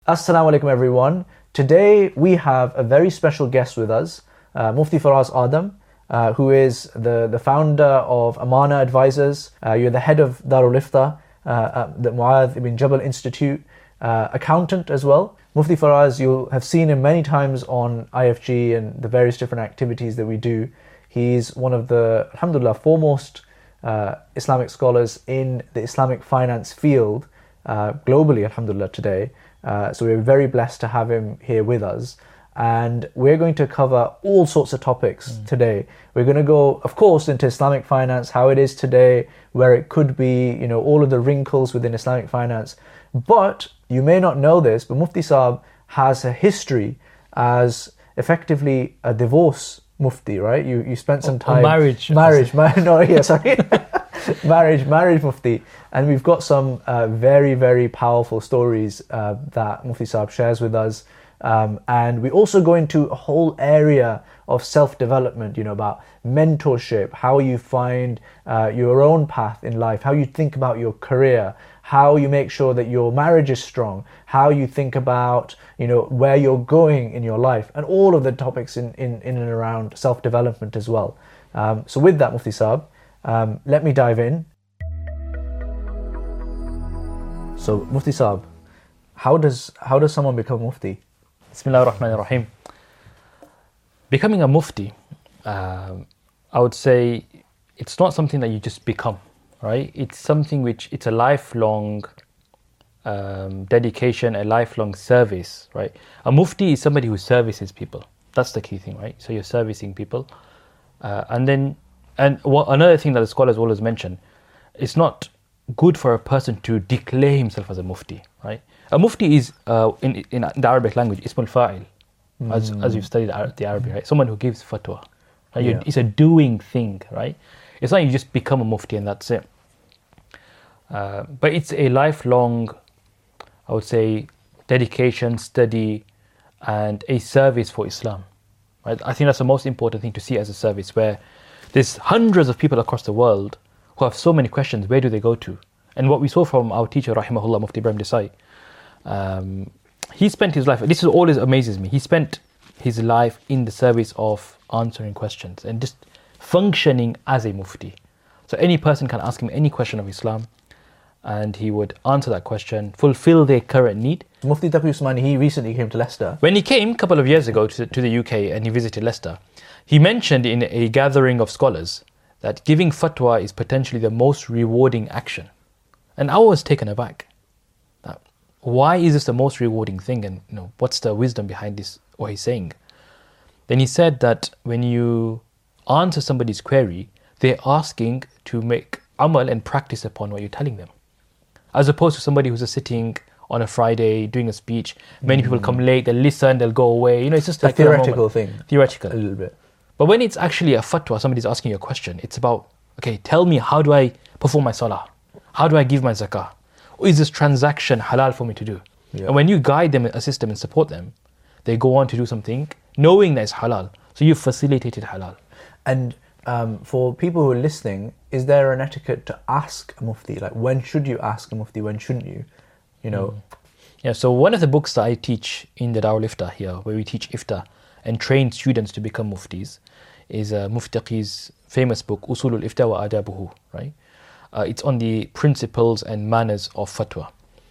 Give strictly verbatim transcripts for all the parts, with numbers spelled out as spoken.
Assalamu alaikum everyone. Today we have a very special guest with us, uh, Mufti Faraz Adam, uh, who is the, the founder of Amana Advisors. Uh, you're the head of Darul Ifta, uh, at the Mu'adh ibn Jabal Institute, uh, accountant as well. Mufti Faraz, you'll have seen him many times on I F G and the various different activities that we do. He's one of the, alhamdulillah, foremost uh, Islamic scholars in the Islamic finance field uh, globally, alhamdulillah, today. Uh, so we're very blessed to have him here with us, and we're going to cover all sorts of topics mm. today. We're going to go, of course, into Islamic finance, how it is today, where it could be, you know, all of the wrinkles within Islamic finance. But you may not know this, but Mufti Saab has a history as effectively a divorce Mufti, right? You you spent some time... Or marriage. Marriage, mar- no, yeah, sorry. marriage, marriage Mufti. And we've got some uh, very, very powerful stories uh, that Mufti Saab shares with us. Um, and we also go into a whole area of self-development, you know, about mentorship, how you find uh, your own path in life, how you think about your career, how you make sure that your marriage is strong, how you think about, you know, where you're going in your life, and all of the topics in, in, in and around self-development as well. Um, so with that, Mufti Saab, um, let me dive in. So, Mufti Saab, how does how does someone become Mufti? Bismillah ar-Rahman ar-Rahim. Becoming a Mufti, uh, I would say it's not something that you just become, right? It's something which, it's a lifelong um, dedication, a lifelong service, right? A Mufti is somebody who services people. That's the key thing, right? So you're servicing people. Uh, and then, and what, another thing that the scholars always mention, it's not good for a person to declare himself as a Mufti, right? A Mufti is, uh, in in the Arabic language, Ismul Fa'il, mm. as as you've studied the Arabic, right? Someone who gives fatwa. Right? Yeah. It's a doing thing, right? It's not you just become a Mufti and that's it. Uh, but it's a lifelong, I would say, dedication, study, and a service for Islam, right? I think that's the most important thing to see as a service, where there's hundreds of people across the world who have so many questions. Where do they go to? And what we saw from our teacher, Rahimahullah, Mufti Ibrahim Desai, um, he spent his life, this is always amazes me, he spent his life in the service of answering questions and just functioning as a Mufti. So any person can ask him any question of Islam and he would answer that question, fulfill their current need. Mufti Taqi Usmani, he recently came to Leicester. When he came a couple of years ago to, to the U K and he visited Leicester, he mentioned in a gathering of scholars that giving fatwa is potentially the most rewarding action. And I was taken aback. Now, why is this the most rewarding thing? And you know, what's the wisdom behind this, what he's saying? Then he said that when you answer somebody's query, they're asking to make amal and practice upon what you're telling them. As opposed to somebody who's just sitting on a Friday doing a speech, many mm. people come late, they'll listen, they'll go away. You know, it's just a like theoretical thing. Theoretical. A little bit. But when it's actually a fatwa, somebody's asking you a question, it's about, okay, tell me, how do I perform my salah? How do I give my zakah? Or is this transaction halal for me to do? Yeah. And when you guide them, assist them and support them, they go on to do something knowing that it's halal. So you've facilitated halal. And um, for people who are listening, is there an etiquette to ask a Mufti? Like, when should you ask a Mufti? When shouldn't you? You know? Mm. Yeah, so one of the books that I teach in the Darul Ifta here, where we teach Ifta and train students to become Muftis, is uh, Mufti Taqi's famous book, Usulul Ifta wa Adabuhu, right? Uh, it's on the principles and manners of fatwa.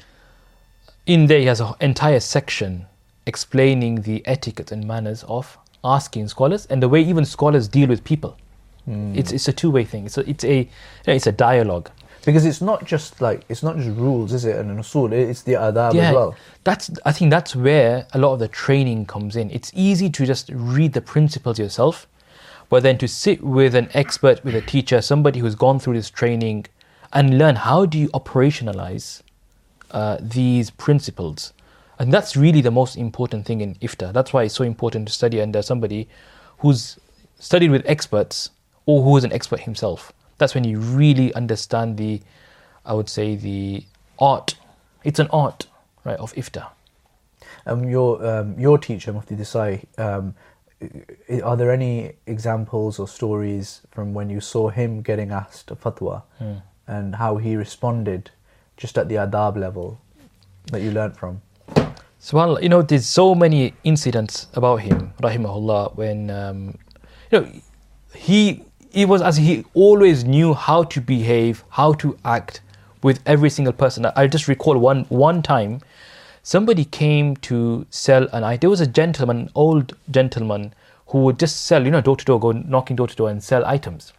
In there, he has an entire section explaining the etiquette and manners of asking scholars and the way even scholars deal with people. Mm. It's it's a two-way thing. It's a, it's a you know, it's a dialogue. Because it's not just like it's not just rules, is it? And an usul, it's the adab yeah, as well. That's I think that's where a lot of the training comes in. It's easy to just read the principles yourself, but then to sit with an expert, with a teacher, somebody who's gone through this training, and learn how do you operationalize uh, these principles. And that's really the most important thing in Ifta. That's why it's so important to study under somebody who's studied with experts or who is an expert himself. That's when you really understand the, I would say, the art. It's an art, right, of Ifta. Um, your um, your teacher, Mufti Desai, um, are there any examples or stories from when you saw him getting asked a fatwa hmm. and how he responded just at the adab level that you learnt from? SubhanAllah, you know, there's so many incidents about him, rahimahullah, when, um, you know, he, he was as he always knew how to behave, how to act with every single person. I just recall one one time, somebody came to sell an item. There was a gentleman, an old gentleman, who would just sell, you know, door to door, go knocking door to door and sell items.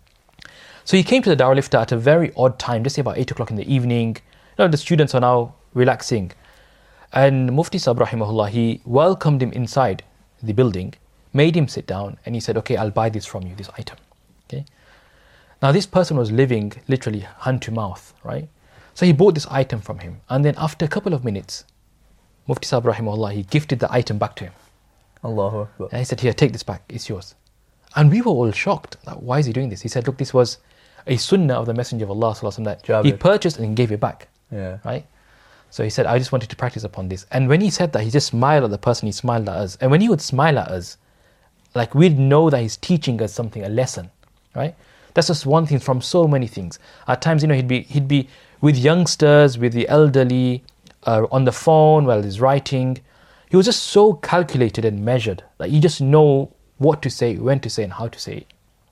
So he came to the Darul Ifta at a very odd time, just say about eight o'clock in the evening. You know, the students are now relaxing. And Mufti Sahib rahimahullah, he welcomed him inside the building, made him sit down, and he said, okay, I'll buy this from you, this item. Okay. Now this person was living literally hand to mouth, right? So he bought this item from him, and then after a couple of minutes, Mufti Sahib rahimahullah, he gifted the item back to him. Allahu Akbar. And he said, here, take this back, it's yours. And we were all shocked. Like, why is he doing this? He said, look, this was a sunnah of the Messenger of Allah sallallahu alaihi wasallam that he purchased and gave it back. Yeah. Right? So he said, I just wanted to practice upon this. And when he said that, he just smiled at the person, he smiled at us. And when he would smile at us, like we'd know that he's teaching us something, a lesson, right? That's just one thing from so many things. At times, you know, he'd be he'd be with youngsters, with the elderly, uh, on the phone while he's writing. He was just so calculated and measured. Like you just know what to say, when to say, and how to say it.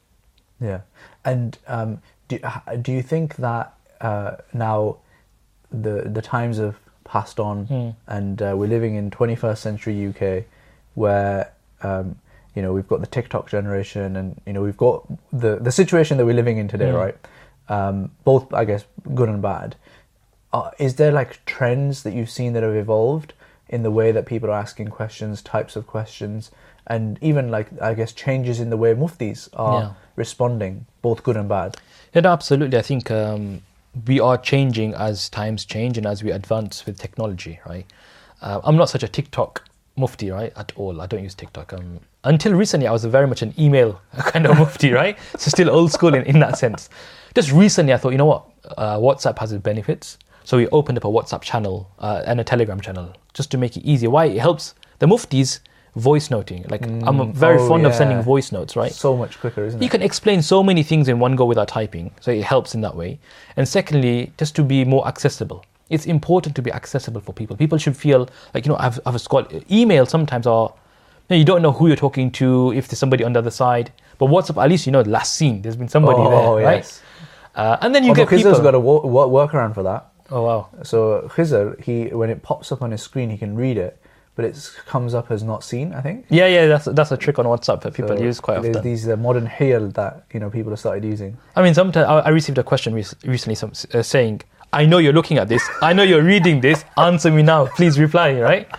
Yeah. And um, do, do you think that uh, now the the times have passed on, mm. and uh, we're living in twenty-first century U K, where um, you know we've got the TikTok generation, and you know we've got the the situation that we're living in today, mm. right? Um, both, I guess, good and bad. Uh, is there like trends that you've seen that have evolved in the way that people are asking questions, types of questions, and even like I guess changes in the way muftis are yeah. responding, both good and bad? Yeah, no, absolutely. I think. Um, we are changing as times change and as we advance with technology, right? Uh, I'm not such a TikTok mufti, right, at all. I don't use TikTok. Um, until recently, I was very much an email kind of mufti, right? So still old school in, in that sense. Just recently, I thought, you know what? Uh, WhatsApp has its benefits. So we opened up a WhatsApp channel uh, and a Telegram channel just to make it easier. Why? It helps the muftis voice noting. Like mm, I'm very oh, fond yeah. of sending voice notes, right? So much quicker, isn't it? You can explain so many things in one go without typing, so it helps in that way. And secondly, just to be more accessible. It's important to be accessible for people. People should feel like, you know, I've, I've got emails sometimes are, you know, you don't know who you're talking to, if there's somebody on the other side. But WhatsApp, at least you know the last seen. There's been somebody oh, there, yes. right? Uh, and then you Although get people. Khizr's got a wo- wo- workaround for that. Oh wow! So Khizr, he when it pops up on his screen, he can read it, but it comes up as not seen, I think. Yeah, yeah, that's that's a trick on WhatsApp that people so use quite often. There's these uh, modern hiyal that you know people have started using. I mean, sometimes I, I received a question re- recently some, uh, saying, "I know you're looking at this. I know you're reading this. Answer me now, please reply." Right?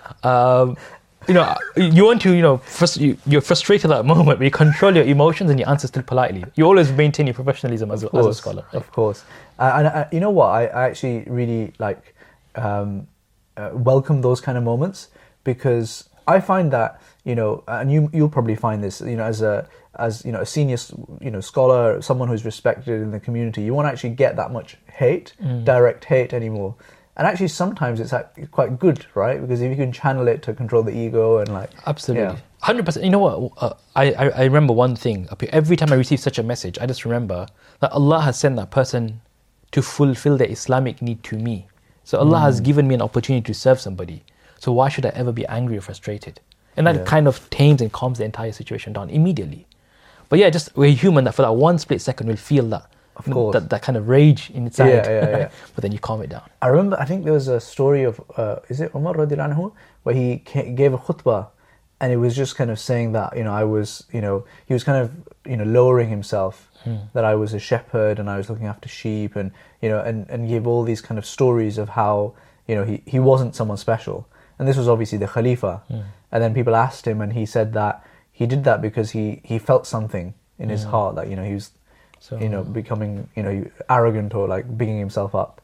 Um, you know, you want to, you know, frust- you, you're frustrated at that moment, but you control your emotions and you answer still politely. You always maintain your professionalism as, course, as a scholar. Right? Of course. Uh, and uh, you know what? I, I actually really like um, uh, welcome those kind of moments, because I find that, you know, and you you'll probably find this, you know, as a as you know a senior, you know, scholar, someone who's respected in the community, you won't actually get that much hate, mm. direct hate anymore. And actually, sometimes it's quite good, right? Because if you can channel it to control the ego and like... Absolutely. Yeah. one hundred percent. You know what? Uh, I, I, I remember one thing. Every time I receive such a message, I just remember that Allah has sent that person to fulfill their Islamic need to me. So Allah mm. has given me an opportunity to serve somebody. So why should I ever be angry or frustrated? And that yeah. kind of tames and calms the entire situation down immediately. But yeah, just we're human that for that one split second we'll feel that. Of course. That, that kind of rage inside. Yeah, yeah, yeah. But then you calm it down. I remember, I think there was a story of, uh, is it Umar radiallahu anhu, where he gave a khutbah, and it was just kind of saying that, you know, I was, you know, he was kind of, you know, lowering himself, hmm. that I was a shepherd and I was looking after sheep, and, you know, and, and gave all these kind of stories of how, you know, he, he wasn't someone special. And this was obviously the Khalifa. Hmm. And then people asked him, and he said that he did that because he, he felt something in his hmm. heart, that, you know, he was... So, you know, becoming, you know, arrogant or like bigging himself up.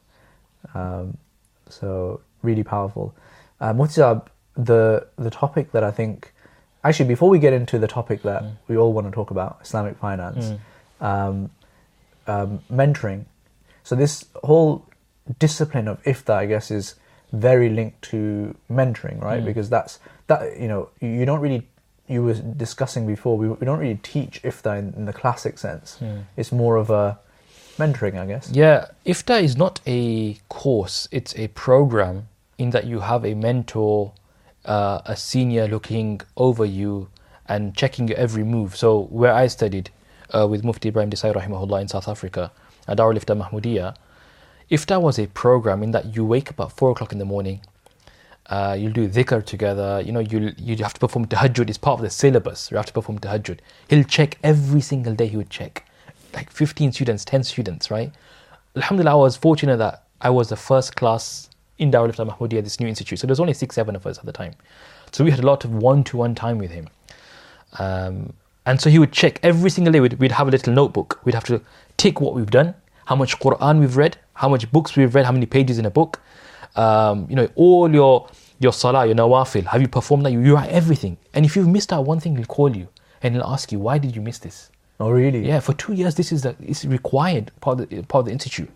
Um, so really powerful. Uh, Muhtasab, the the topic that I think, actually, before we get into the topic that mm. we all want to talk about, Islamic finance, mm. um, um, mentoring. So this whole discipline of ifta, I guess, is very linked to mentoring, right? Mm. Because that's that. You know, you don't really. You were discussing before, we, we don't really teach ifta in, in the classic sense. Mm. It's more of a mentoring, I guess. Yeah, ifta is not a course, it's a program in that you have a mentor, uh, a senior looking over you and checking your every move. So where I studied uh, with Mufti Ibrahim Desai rahimahullah in South Africa, at Darul Ifta Mahmudiyya, Ifta was a program in that you wake up at four o'clock in the morning, uh, you'll do dhikr together, you know, you you have to perform tahajjud, it's part of the syllabus, you have to perform tahajjud. He'll check every single day, he would check. Like fifteen students, ten students, right? Alhamdulillah, I was fortunate that I was the first class in Darul Ifta Mahmudiyya, this new institute. So there's only six, seven of us at the time. So we had a lot of one-to-one time with him. Um, and so he would check every single day. We'd, we'd have a little notebook. We'd have to tick what we've done, how much Quran we've read, how much books we've read, how many pages in a book. Um, you know, all your your salah, your nawafil, have you performed that? You, you write everything. And if you've missed out one thing, he'll call you and he'll ask you, why did you miss this? Oh, really? Yeah, for two years, this is the, it's required part of the, part of the institute.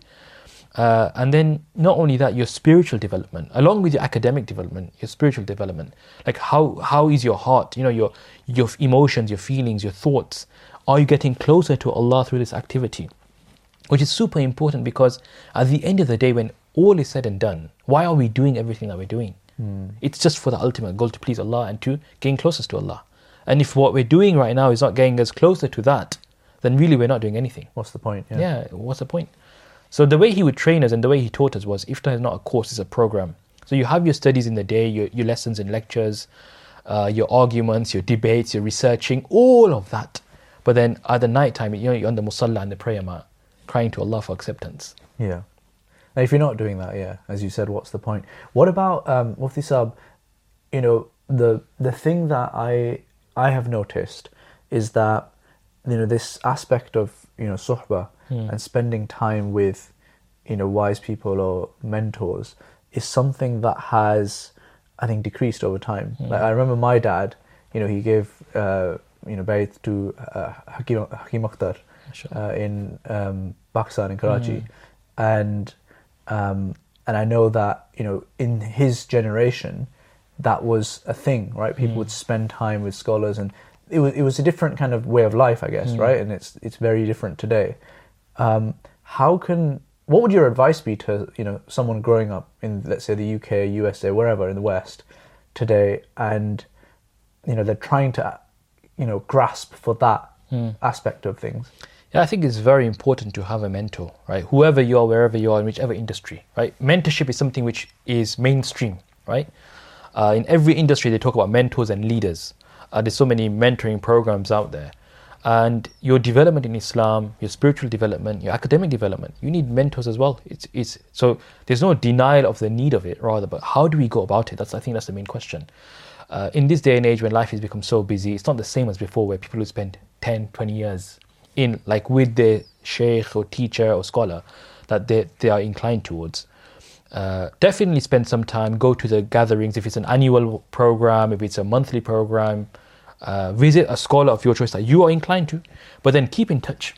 Uh, and then not only that, your spiritual development, along with your academic development, your spiritual development. Like how how is your heart? You know, your your emotions, your feelings, your thoughts. Are you getting closer to Allah through this activity? Which is super important, because at the end of the day, when all is said and done, why are we doing everything that we're doing? Mm. It's just for the ultimate goal, to please Allah and to gain closest to Allah. And if what we're doing right now is not getting us closer to that, then really we're not doing anything. What's the point? Yeah, yeah what's the point? So the way he would train us and the way he taught us was, Ifta is not a course, it's a program. So you have your studies in the day, your, your lessons and lectures, uh, your arguments, your debates, your researching, all of that. But then at the night time, you know, you're on the musalla and the prayer mat, crying to Allah for acceptance. Yeah. Now, if you're not doing that, yeah, as you said, what's the point? What about, um, Mufti Saab, you know, the the thing that I I have noticed is that, you know, this aspect of, you know, suhbah hmm. and spending time with, you know, wise people or mentors is something that has, I think, decreased over time. Hmm. Like, I remember my dad, you know, he gave, uh, you know, bayt to uh, Hakim, Hakim Akhtar uh, in um, Pakistan, in Karachi. Hmm. And um, and I know that, you know, in his generation, that was a thing, right? People hmm. would spend time with scholars, and it was it was a different kind of way of life, I guess, mm. right? And it's it's very different today. Um, how can what would your advice be to, you know, someone growing up in, let's say, the U K, U S A, wherever in the West today, and, you know, they're trying to, you know, grasp for that mm. aspect of things? Yeah, I think it's very important to have a mentor, right? Whoever you are, wherever you are, in whichever industry, right? Mentorship is something which is mainstream, right? Uh, in every industry, they talk about mentors and leaders. Uh, there's so many mentoring programs out there. And your development in Islam, your spiritual development, your academic development, you need mentors as well. It's it's so there's no denial of the need of it, rather, but how do we go about it? That's I think that's the main question. Uh, in this day and age when life has become so busy, it's not the same as before, where people would spend ten, twenty years in, like, with their sheikh or teacher or scholar that they, they are inclined towards. Uh, definitely spend some time, go to the gatherings, if it's an annual program, if it's a monthly program. Uh, visit a scholar of your choice that you are inclined to, but then keep in touch.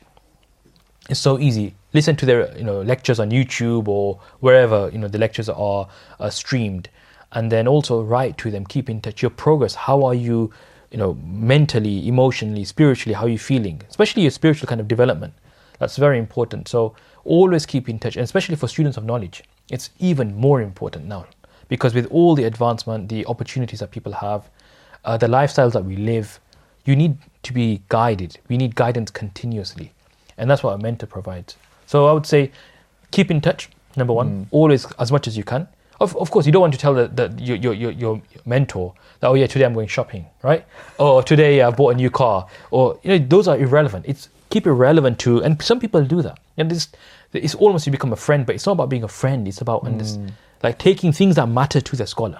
It's so easy. Listen to their, you know, lectures on YouTube or wherever, you know, the lectures are uh, streamed, and then also write to them. Keep in touch. Your progress. How are you, you know, mentally, emotionally, spiritually? How are you feeling? Especially your spiritual kind of development. That's very important. So always keep in touch, and especially for students of knowledge, it's even more important now, because with all the advancement, the opportunities that people have, Uh, the lifestyles that we live, you need to be guided. We need guidance continuously. And that's what a mentor provides. So I would say, keep in touch, number one, mm. always as much as you can. Of, of course, you don't want to tell the, the, your, your, your, your mentor that, oh yeah, today I'm going shopping, right? Or today I bought a new car. Or, you know, those are irrelevant. It's keep it relevant to, and some people do that. And this, it's almost you become a friend, but it's not about being a friend. It's about mm. this, like taking things that matter to the scholar.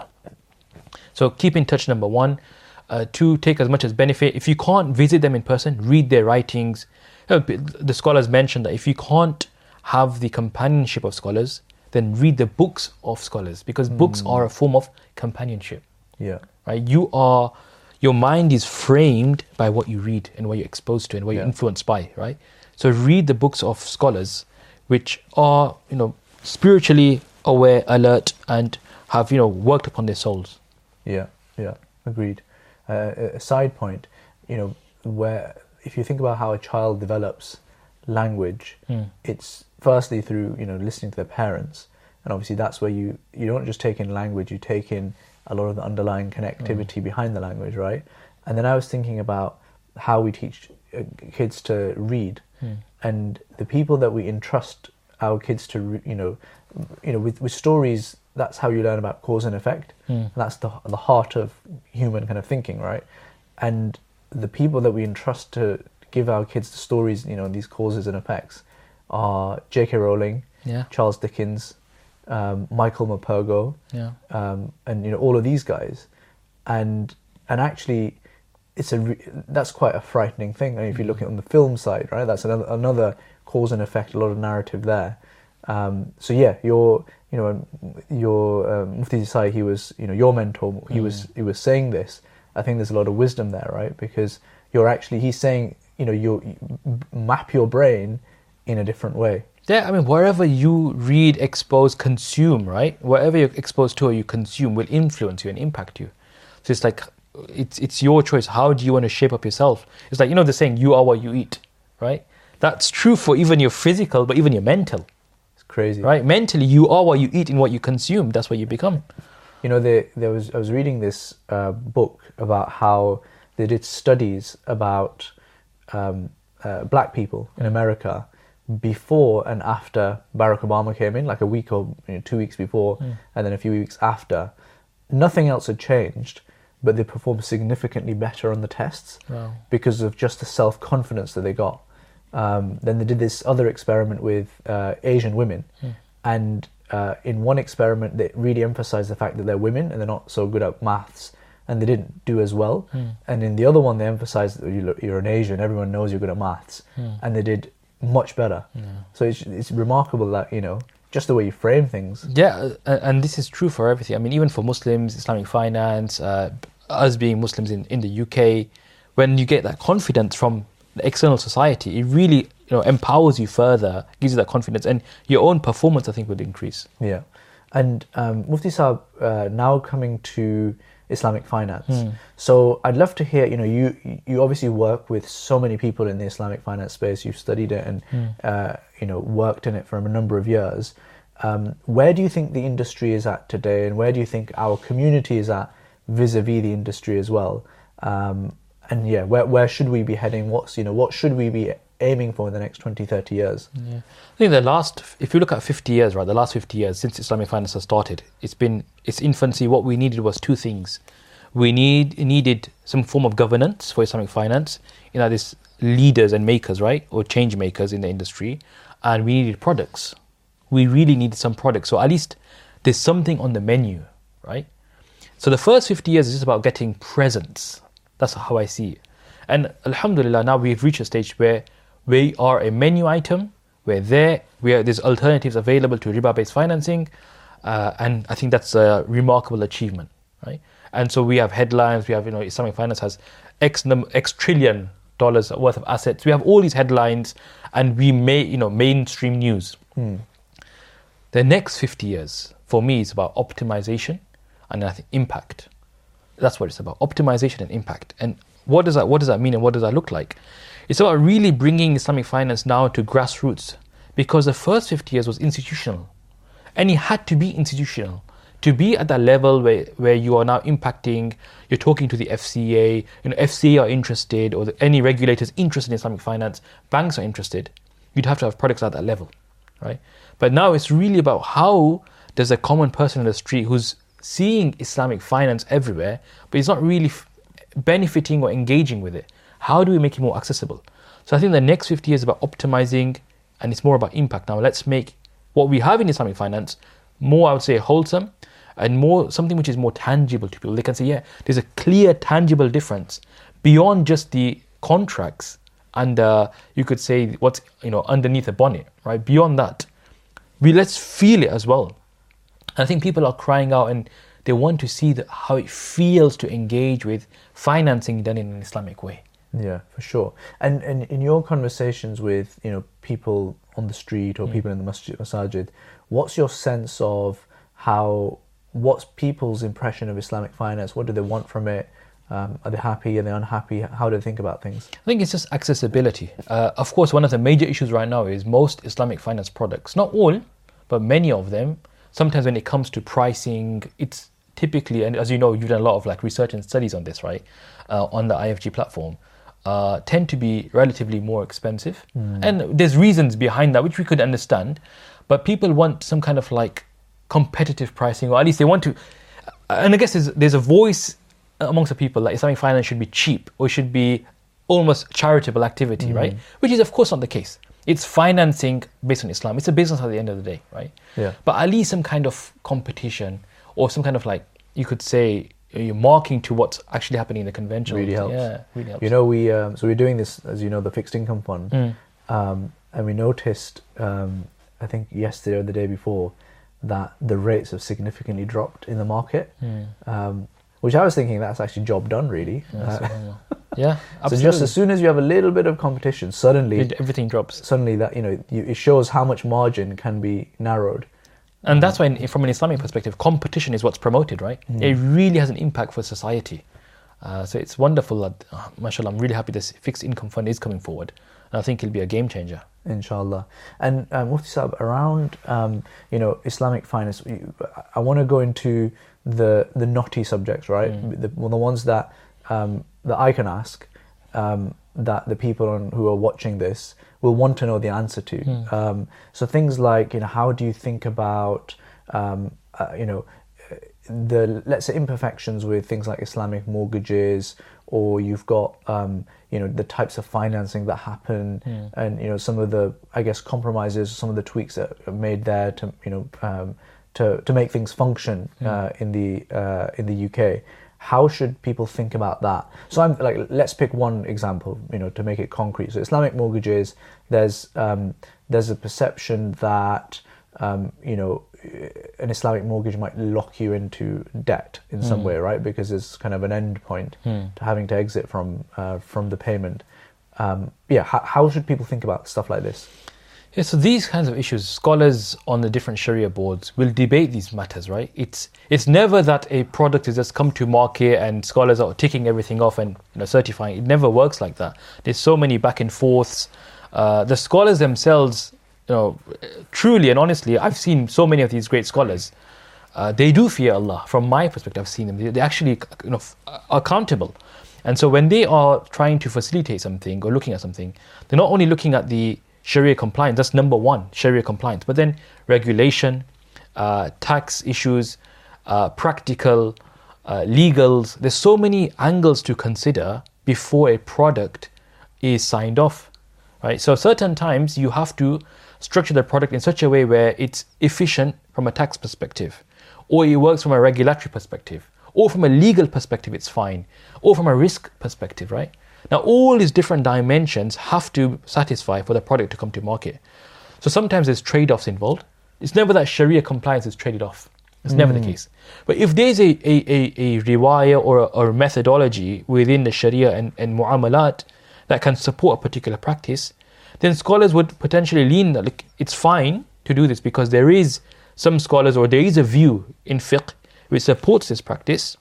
So keep in touch, number one. Uh, two, take as much as benefit. If you can't visit them in person, read their writings. You know, the scholars mentioned that if you can't have the companionship of scholars, then read the books of scholars, because mm. books are a form of companionship. Yeah. Right. You are, your mind is framed by what you read and what you're exposed to and what yeah. you're influenced by. Right. So read the books of scholars, which are, you know, spiritually aware, alert, and have, you know, worked upon their souls. Yeah, yeah, agreed. Uh, a side point, you know, where if you think about how a child develops language, mm. it's firstly through, you know, listening to their parents, and obviously that's where you you don't just take in language, you take in a lot of the underlying connectivity mm. behind the language, right? And then I was thinking about how we teach uh, kids to read, mm. and the people that we entrust our kids to, re- you know, you know, with, with stories. That's how you learn about cause and effect. Mm. And that's the the heart of human kind of thinking, right? And the people that we entrust to give our kids the stories, you know, these causes and effects, are J K Rowling, yeah. Charles Dickens, um, Michael Morpurgo, yeah. um, and you know all of these guys. And and actually, it's a re- that's quite a frightening thing. I mean, if you look at it on the film side, right, that's another another cause and effect, a lot of narrative there. Um, so yeah, your you know your um, Mufti Desai, he was you know your mentor. He mm. was he was saying this. I think there's a lot of wisdom there, right? Because you're actually he's saying you know you map your brain in a different way. Yeah, I mean, wherever you read, expose, consume, right? Whatever you're exposed to or you consume will influence you and impact you. So it's like it's it's your choice. How do you want to shape up yourself? It's like you know the saying, "You are what you eat," right? That's true for even your physical, but even your mental. Crazy, right? Mentally, you are what you eat and what you consume. That's what you become. You know, there, there was I was reading this uh, book about how they did studies about um, uh, black people in America before and after Barack Obama came in, like a week or you know, two weeks before, mm. and then a few weeks after. Nothing else had changed, but they performed significantly better on the tests wow. because of just the self-confidence that they got. Um, then they did this other experiment with uh, Asian women, mm. and uh, in one experiment they really emphasized the fact that they're women and they're not so good at maths, and they didn't do as well. Mm. And in the other one they emphasized that you're an Asian, everyone knows you're good at maths, mm. and they did much better. Yeah. So it's, it's remarkable that, you know, just the way you frame things. Yeah, and this is true for everything. I mean, even for Muslims, Islamic finance, uh, us being Muslims in, in the U K, when you get that confidence from the external society, it really you know empowers you further, gives you that confidence, and your own performance, I think, would increase. Yeah, and um, Mufti Saab, uh, now coming to Islamic finance. Mm. So I'd love to hear, you know, you you obviously work with so many people in the Islamic finance space. You've studied it and mm. uh, you know worked in it for a number of years. Um, where do you think the industry is at today, and where do you think our community is at vis-a-vis the industry as well? Um, And yeah, where where should we be heading? What's you know what should we be aiming for in the next twenty, thirty years? Yeah. I think the last, if you look at fifty years, right, the last fifty years since Islamic finance has started, it's been its infancy. What we needed was two things. We need needed some form of governance for Islamic finance, you know, these leaders and makers, right, or change makers in the industry, and we needed products. We really needed some products. So at least there's something on the menu, right? So the first fifty years is just about getting presence. That's how I see it. And alhamdulillah, now we've reached a stage where we are a menu item. We're there. We are, there's alternatives available to riba-based financing. Uh, and I think that's a remarkable achievement, right? And so we have headlines. We have, you know, Islamic finance has X, num- X trillion dollars worth of assets. We have all these headlines and we may, you know, mainstream news. Hmm. The next fifty years for me is about optimization and I think impact. That's what it's about, optimization and impact. And what does that what does that mean and what does that look like? It's about really bringing Islamic finance now to grassroots, because the first fifty years was institutional. And it had to be institutional. To be at that level where, where you are now impacting, you're talking to the F C A, you know, F C A are interested, or the, any regulators interested in Islamic finance, banks are interested, you'd have to have products at that level, right? But now it's really about how does a common person in the street who's seeing Islamic finance everywhere, but he's not really f- benefiting or engaging with it. How do we make it more accessible? So I think the next fifty years is about optimizing, and it's more about impact. Now let's make what we have in Islamic finance more, I would say, wholesome, and more something which is more tangible to people. They can say, yeah, there's a clear, tangible difference beyond just the contracts and uh, you could say what's you know underneath the bonnet, right? Beyond that, we let's feel it as well. I think people are crying out and they want to see the, how it feels to engage with financing done in an Islamic way. Yeah, for sure. And and in your conversations with you know people on the street or mm. people in the masjid, masajid, what's your sense of how, what's people's impression of Islamic finance? What do they want from it? Um, are they happy? Are they unhappy? How do they think about things? I think it's just accessibility. Uh, of course, one of the major issues right now is most Islamic finance products, not all, but many of them, sometimes when it comes to pricing, it's typically, and as you know, you've done a lot of like research and studies on this, right? Uh, on the I F G platform, uh, tend to be relatively more expensive. Mm. And there's reasons behind that, which we could understand. But people want some kind of like competitive pricing, or at least they want to. And I guess there's, there's a voice amongst the people that Islamic finance should be cheap or should be almost charitable activity, mm. right? Which is of course not the case. It's financing based on Islam. It's a business at the end of the day, right? Yeah. But at least some kind of competition or some kind of like, you could say, you're marking to what's actually happening in the conventional. Really helps. Yeah, really helps. You know, we um, so we're doing this, as you know, the fixed income fund, Mm. um, and we noticed, um, I think yesterday or the day before, that the rates have significantly dropped in the market. Mm. Um, which I was thinking that's actually job done, really. Yeah, Uh, yeah, so absolutely. just as soon as you have a little bit of competition, suddenly It- everything drops. suddenly that you know you, it shows how much margin can be narrowed. And that's why, in, from an Islamic perspective, competition is what's promoted, right? Mm. It really has an impact for society. Uh, so it's wonderful that, uh, mashallah, I'm really happy this fixed income fund is coming forward. And I think it'll be a game changer. Inshallah. And uh, Mufti Saab, around um, you know Islamic finance, you- I want to go into the the knotty subjects, right? Mm. The, well, the ones that um, that I can ask, um, that the people on, who are watching this will want to know the answer to. Mm. Um, so things like, you know, how do you think about um, uh, you know the, let's say, imperfections with things like Islamic mortgages, or you've got um, you know the types of financing that happen, Mm. and you know some of the, I guess, compromises, some of the tweaks that are made there to you know um, to to make things function Mm. uh, in the uh, in the U K. How should people think about that? So I'm like, let's pick one example, you know, to make it concrete. So Islamic mortgages, there's um, there's a perception that um, you know an Islamic mortgage might lock you into debt in some Mm. way, right? Because there's kind of an end point Mm. to having to exit from uh, from the payment. Um, yeah, how, how should people think about stuff like this? Yeah, so these kinds of issues, scholars on the different Sharia boards will debate these matters, right? It's it's never that a product has just come to market and scholars are ticking everything off and you know certifying. It never works like that. There's so many back and forths. Uh, the scholars themselves, you know, truly and honestly, I've seen so many of these great scholars. Uh, they do fear Allah. From my perspective, I've seen them. They, they're actually, you know, are accountable. And so when they are trying to facilitate something or looking at something, they're not only looking at the Sharia compliance, that's number one, Sharia compliance, but then regulation, uh, tax issues, uh, practical, uh, legals. There's so many angles to consider before a product is signed off, right? So certain times you have to structure the product in such a way where it's efficient from a tax perspective, or it works from a regulatory perspective, or from a legal perspective it's fine, or from a risk perspective, right? Now, all these different dimensions have to satisfy for the product to come to market. So sometimes there's trade-offs involved. It's never that Sharia compliance is traded off. It's mm. never the case. But if there's a, a, a, a riwayah or a, or a methodology within the Sharia and, and mu'amalat that can support a particular practice, then scholars would potentially lean that like, it's fine to do this because there is some scholars or there is a view in fiqh which supports this practice.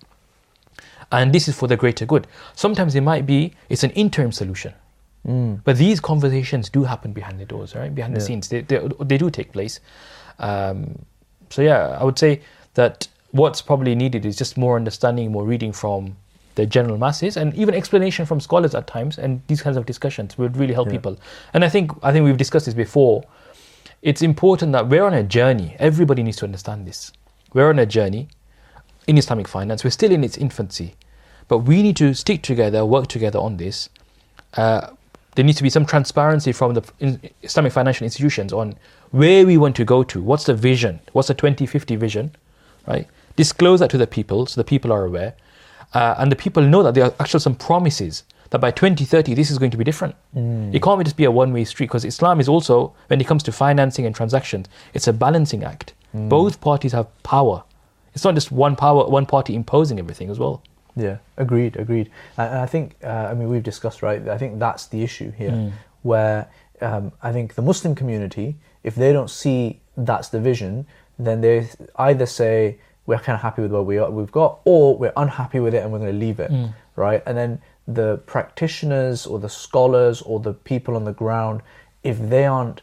And this is for the greater good. Sometimes it might be, it's an interim solution. Mm. But these conversations do happen behind the doors, right? Behind yeah. the scenes. They, they, they do take place. Um, so yeah, I would say that what's probably needed is just more understanding, more reading from the general masses, and even explanation from scholars at times. And these kinds of discussions would really help yeah. people. And I think I think we've discussed this before. It's important that we're on a journey. Everybody needs to understand this. We're on a journey in Islamic finance. We're still in its infancy, but we need to stick together, work together on this. Uh, there needs to be some transparency from the Islamic financial institutions on where we want to go to. What's the vision? What's the twenty fifty vision? Right? Disclose that to the people so the people are aware. Uh, and the people know that there are actually some promises that by twenty thirty this is going to be different. Mm. It can't just be a one-way street, because Islam is also, when it comes to financing and transactions, it's a balancing act. Mm. Both parties have power. It's not just one power, one party imposing everything as well. Yeah, agreed, agreed. And I think, uh, I mean, we've discussed, right? I think that's the issue here, mm. where um, I think the Muslim community, if they don't see that's the vision, then they either say we're kind of happy with what we are, we've got, or we're unhappy with it and we're going to leave it, mm. right? And then the practitioners or the scholars or the people on the ground, if they aren't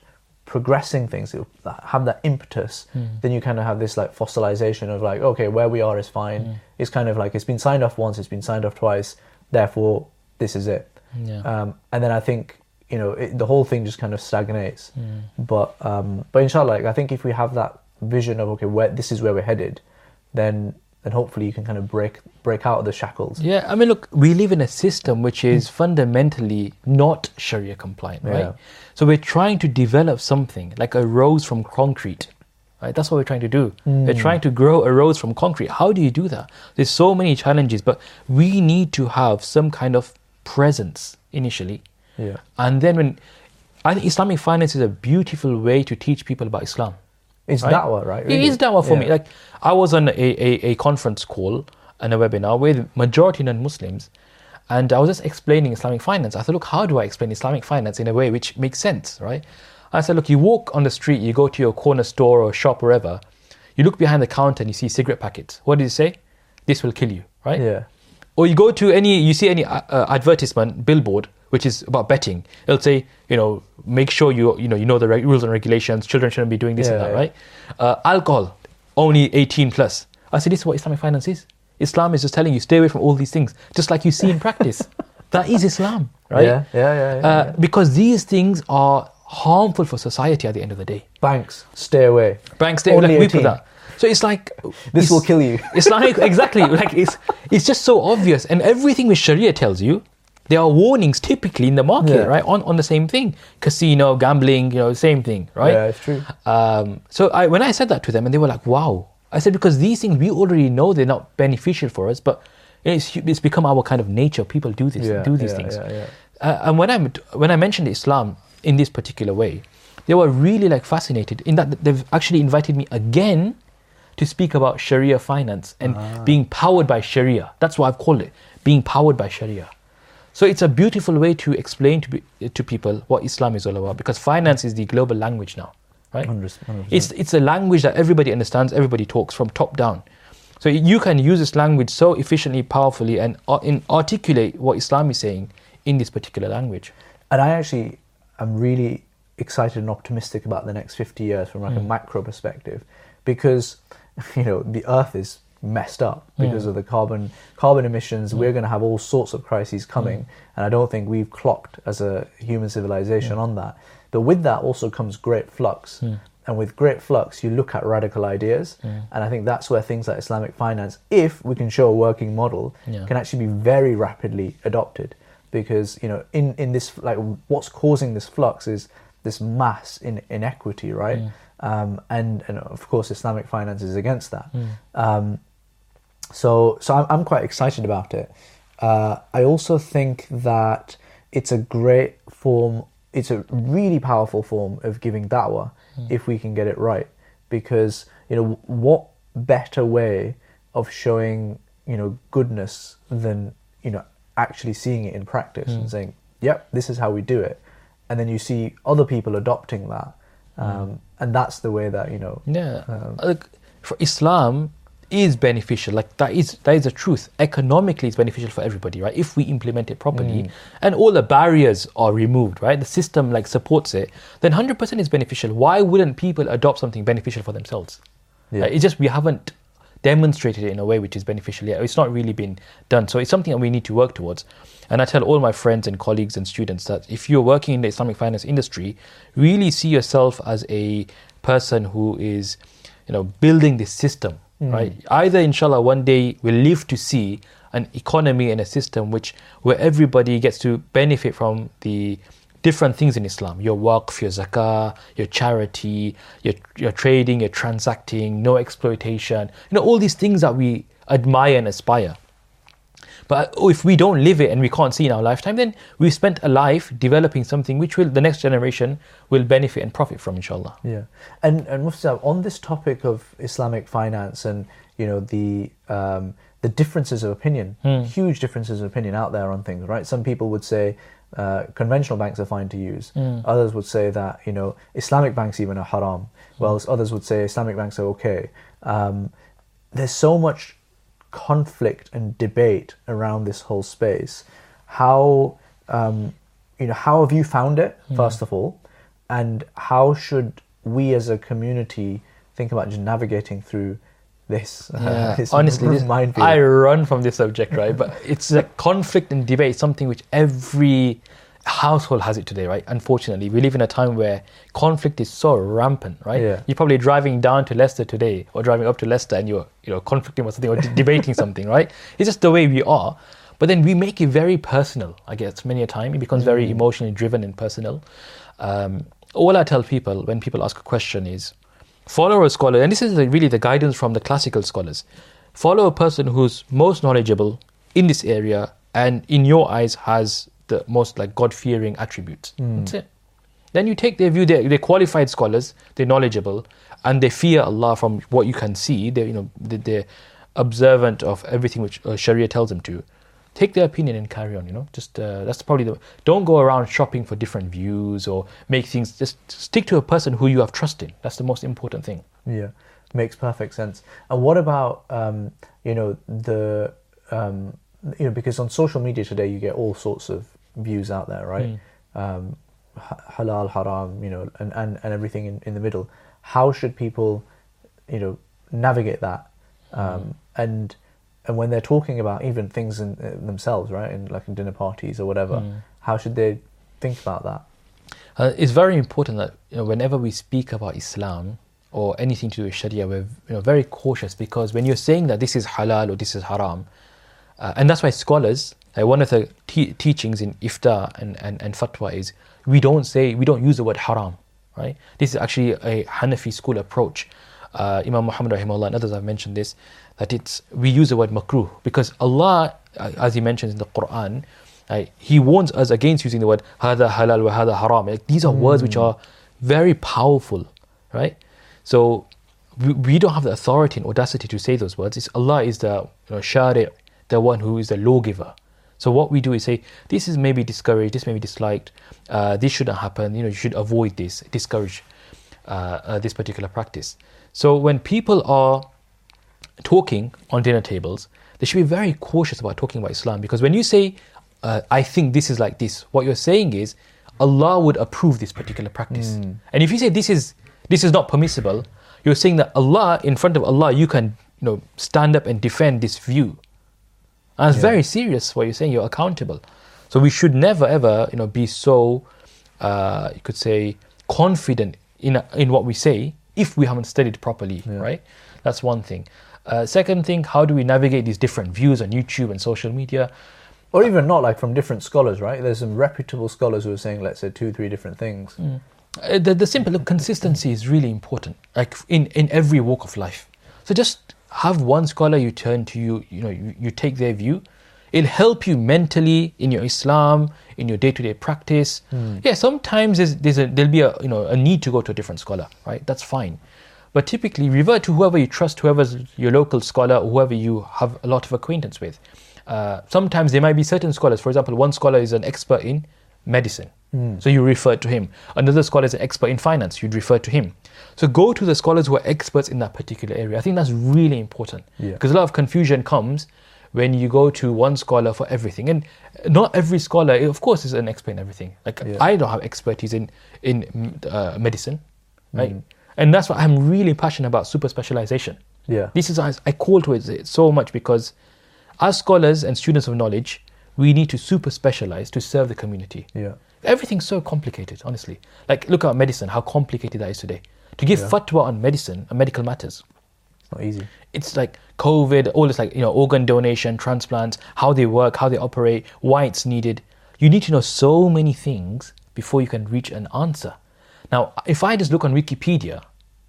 progressing things, it'll have that impetus, mm. then you kind of have this like fossilization of like, okay, where we are is fine. Mm. It's kind of like, it's been signed off once, it's been signed off twice, therefore this is it. Yeah. Um, and then I think, you know, it, the whole thing just kind of stagnates. Mm. But um, but inshallah, like, I think if we have that vision of, okay, where this is where we're headed, then then hopefully you can kind of break break out of the shackles. Yeah, I mean, look, we live in a system which is fundamentally not Sharia compliant, right? Yeah. So we're trying to develop something like a rose from concrete, right? That's what we're trying to do. Mm. We're trying to grow a rose from concrete. How do you do that? There's so many challenges, but we need to have some kind of presence initially. Yeah. And then when, I think Islamic finance is a beautiful way to teach people about Islam. It's right? da'wah, right? Really? It is da'wah for yeah. me. Like, I was on a, a, a conference call and a webinar with majority non-Muslims, and I was just explaining Islamic finance. I thought, look, how do I explain Islamic finance in a way which makes sense, right? I said, look, you walk on the street, you go to your corner store or shop, wherever, you look behind the counter and you see cigarette packets. What did it say? This will kill you, right? Yeah. Or you go to any, you see any uh, advertisement, billboard, which is about betting. It'll say, you know, make sure you you know you know the reg- rules and regulations. Children shouldn't be doing this yeah, and that, yeah. right? Uh, alcohol, only eighteen plus. I said, this is what Islamic finance is. Islam is just telling you, stay away from all these things, just like you see in practice. That is Islam, right? Yeah, yeah, yeah. yeah, uh, yeah. Because these things are harmful for society at the end of the day. Banks, stay away. Banks, stay Only away. Like, we eighteen. put that. So it's like This it's, will kill you. Islamic, exactly. Like it's it's just so obvious, and everything which Sharia tells you, there are warnings typically in the market, Yeah. right? On on the same thing, casino, gambling, you know, same thing, right? Yeah, it's true. Um, so I when I said that to them, and they were like, "Wow!" I said, because these things we already know they're not beneficial for us, but it's it's become our kind of nature. People do this, Yeah, do these yeah, things. yeah, yeah. Uh, and when I when I mentioned Islam in this particular way, they were really like fascinated in that they've actually invited me again to speak about Sharia finance and Ah. being powered by Sharia. That's what I've called it, being powered by Sharia. So it's a beautiful way to explain to be, to people what Islam is all about, because finance is the global language now, right? one hundred percent, one hundred percent. It's it's a language that everybody understands, everybody talks from top down. So you can use this language so efficiently, powerfully, and uh, in articulate what Islam is saying in this particular language. And I actually am really excited and optimistic about the next fifty years from like Mm. a macro perspective, because you know the Earth is messed up because Mm. of the carbon carbon emissions. Mm. We're going to have all sorts of crises coming, Mm. and I don't think we've clocked as a human civilization Mm. on that. But with that also comes great flux. Mm. And with great flux, you look at radical ideas, Mm. and I think that's where things like Islamic finance, if we can show a working model, Yeah. can actually be very rapidly adopted. Because you know, in, in this, like, what's causing this flux is this mass in inequity, right? Mm. Um, and and of course, Islamic finance is against that. Mm. Um, so so I'm I'm quite excited about it. Uh, I also think that it's a great form. It's a really powerful form of giving da'wah Mm. if we can get it right. Because you know, what better way of showing you know goodness than you know actually seeing it in practice Mm. and saying, "Yep, this is how we do it," and then you see other people adopting that, um, and that's the way that you know. Yeah, Um, like for Islam is beneficial. Like that is that is the truth. Economically, it's beneficial for everybody, right? If we implement it properly, Mm. and all the barriers are removed, right? The system like supports it, then one hundred percent is beneficial. Why wouldn't people adopt something beneficial for themselves? Yeah. Like, it's just we haven't demonstrated it in a way which is beneficial yet. It's not really been done. So it's something that we need to work towards. And I tell all my friends and colleagues and students that if you're working in the Islamic finance industry, really see yourself as a person who is, you know, building this system, Mm. right? Either, inshallah, one day we'll live to see an economy and a system which where everybody gets to benefit from the different things in Islam, your waqf, your zakah, your charity, your, your trading, your transacting, no exploitation, you know, all these things that we admire and aspire. But if we don't live it and we can't see in our lifetime, then we've spent a life developing something which will the next generation will benefit and profit from, inshallah. Yeah, and and Mufti Sahib, on this topic of Islamic finance and you know the um, the differences of opinion, Hmm. huge differences of opinion out there on things, right? Some people would say uh, conventional banks are fine to use. Mm. Others would say that you know Islamic banks even are haram. Whilst others would say Islamic banks are okay. Um, there's so much conflict and debate around this whole space. How um, you know how have you found it, first of all, and how should we as a community think about just navigating through this? Yeah. Uh, this Honestly, this, minefield? I run from this subject, right? But it's like conflict and debate, something which every household has it today, right? Unfortunately, we live in a time where conflict is so rampant, right? Yeah. You're probably driving down to Leicester today, or driving up to Leicester, and you're, you know, conflicting with something or de- debating something, right? It's just the way we are. But then we make it very personal, I guess, many a time. It becomes very Mm. emotionally driven and personal. Um, all I tell people when people ask a question is, follow a scholar, and this is really the guidance from the classical scholars. Follow a person who's most knowledgeable in this area and in your eyes has the most like God-fearing attributes. Mm. That's it. Then you take their view. They're, they're qualified scholars. They're knowledgeable, and they fear Allah from what you can see. They're you know they're observant of everything which uh, Sharia tells them to. Take their opinion and carry on. You know, just uh, that's probably the. Don't go around shopping for different views or make things. Just stick to a person who you have trust in. That's the most important thing. Yeah, makes perfect sense. And what about um, you know the um, you know because on social media today you get all sorts of views out there, right? Mm. Um, halal, haram, you know, and, and, and everything in, in the middle. How should people, you know, navigate that? Um, mm. And and when they're talking about even things in, uh, themselves, right, in like in dinner parties or whatever, mm. how should they think about that? Uh, it's very important that you know, whenever we speak about Islam or anything to do with Sharia, we're you know, very cautious, because when you're saying that this is halal or this is haram, uh, and that's why scholars, like one of the te- teachings in ifta and, and, and fatwa is we don't say, we don't use the word haram, right? This is actually a Hanafi school approach. Uh, Imam Muhammad rahimahullah and others have mentioned this, that it's we use the word makruh because Allah, uh, as He mentions in the Quran, uh, He warns us against using the word hada halal wa hada haram. Like, these are mm. words which are very powerful, right? So we, we don't have the authority and audacity to say those words. It's Allah is the you know, shari', the one who is the lawgiver. So what we do is say, this is maybe discouraged, this may be disliked, uh, this shouldn't happen, you know, you should avoid this, discourage uh, uh, this particular practice. So when people are talking on dinner tables, they should be very cautious about talking about Islam, because when you say, uh, I think this is like this, what you're saying is, Allah would approve this particular practice. Mm. And if you say this is this is not permissible, you're saying that Allah, in front of Allah, you can you know stand up and defend this view. And it's yeah. very serious what you're saying, you're accountable. So we should never ever, you know, be so, uh, you could say, confident in in what we say if we haven't studied properly, yeah. right? That's one thing. Uh, second thing, how do we navigate these different views on YouTube and social media? Or even not, like from different scholars, right? There's some reputable scholars who are saying, let's say, two, three different things. Mm. Uh, the, the simple look, consistency is really important, like in, in every walk of life. So just have one scholar you turn to, you you know, you, you take their view. It'll help you mentally in your Islam, in your day-to-day practice. Mm. Yeah, sometimes there's, there's a, there'll be a you know a need to go to a different scholar, right? That's fine. But typically, revert to whoever you trust, whoever's your local scholar, or whoever you have a lot of acquaintance with. Uh, sometimes there might be certain scholars. For example, one scholar is an expert in medicine, mm. so you refer to him. Another scholar is an expert in finance, you'd refer to him. So go to the scholars who are experts in that particular area. I think that's really important, yeah. because a lot of confusion comes when you go to one scholar for everything. And not every scholar, of course, is an expert in everything. Like yeah. I don't have expertise in in uh, medicine, right? Mm. And that's why I'm really passionate about super specialization. Yeah. This is I call to it so much, because as scholars and students of knowledge, we need to super specialize to serve the community. Yeah. Everything's so complicated, honestly. Like, look at medicine, how complicated that is today. To give yeah. fatwa on medicine and medical matters, it's not easy. It's like COVID, all this like, you know, organ donation, transplants, how they work, how they operate, why it's needed. You need to know so many things before you can reach an answer. Now, if I just look on Wikipedia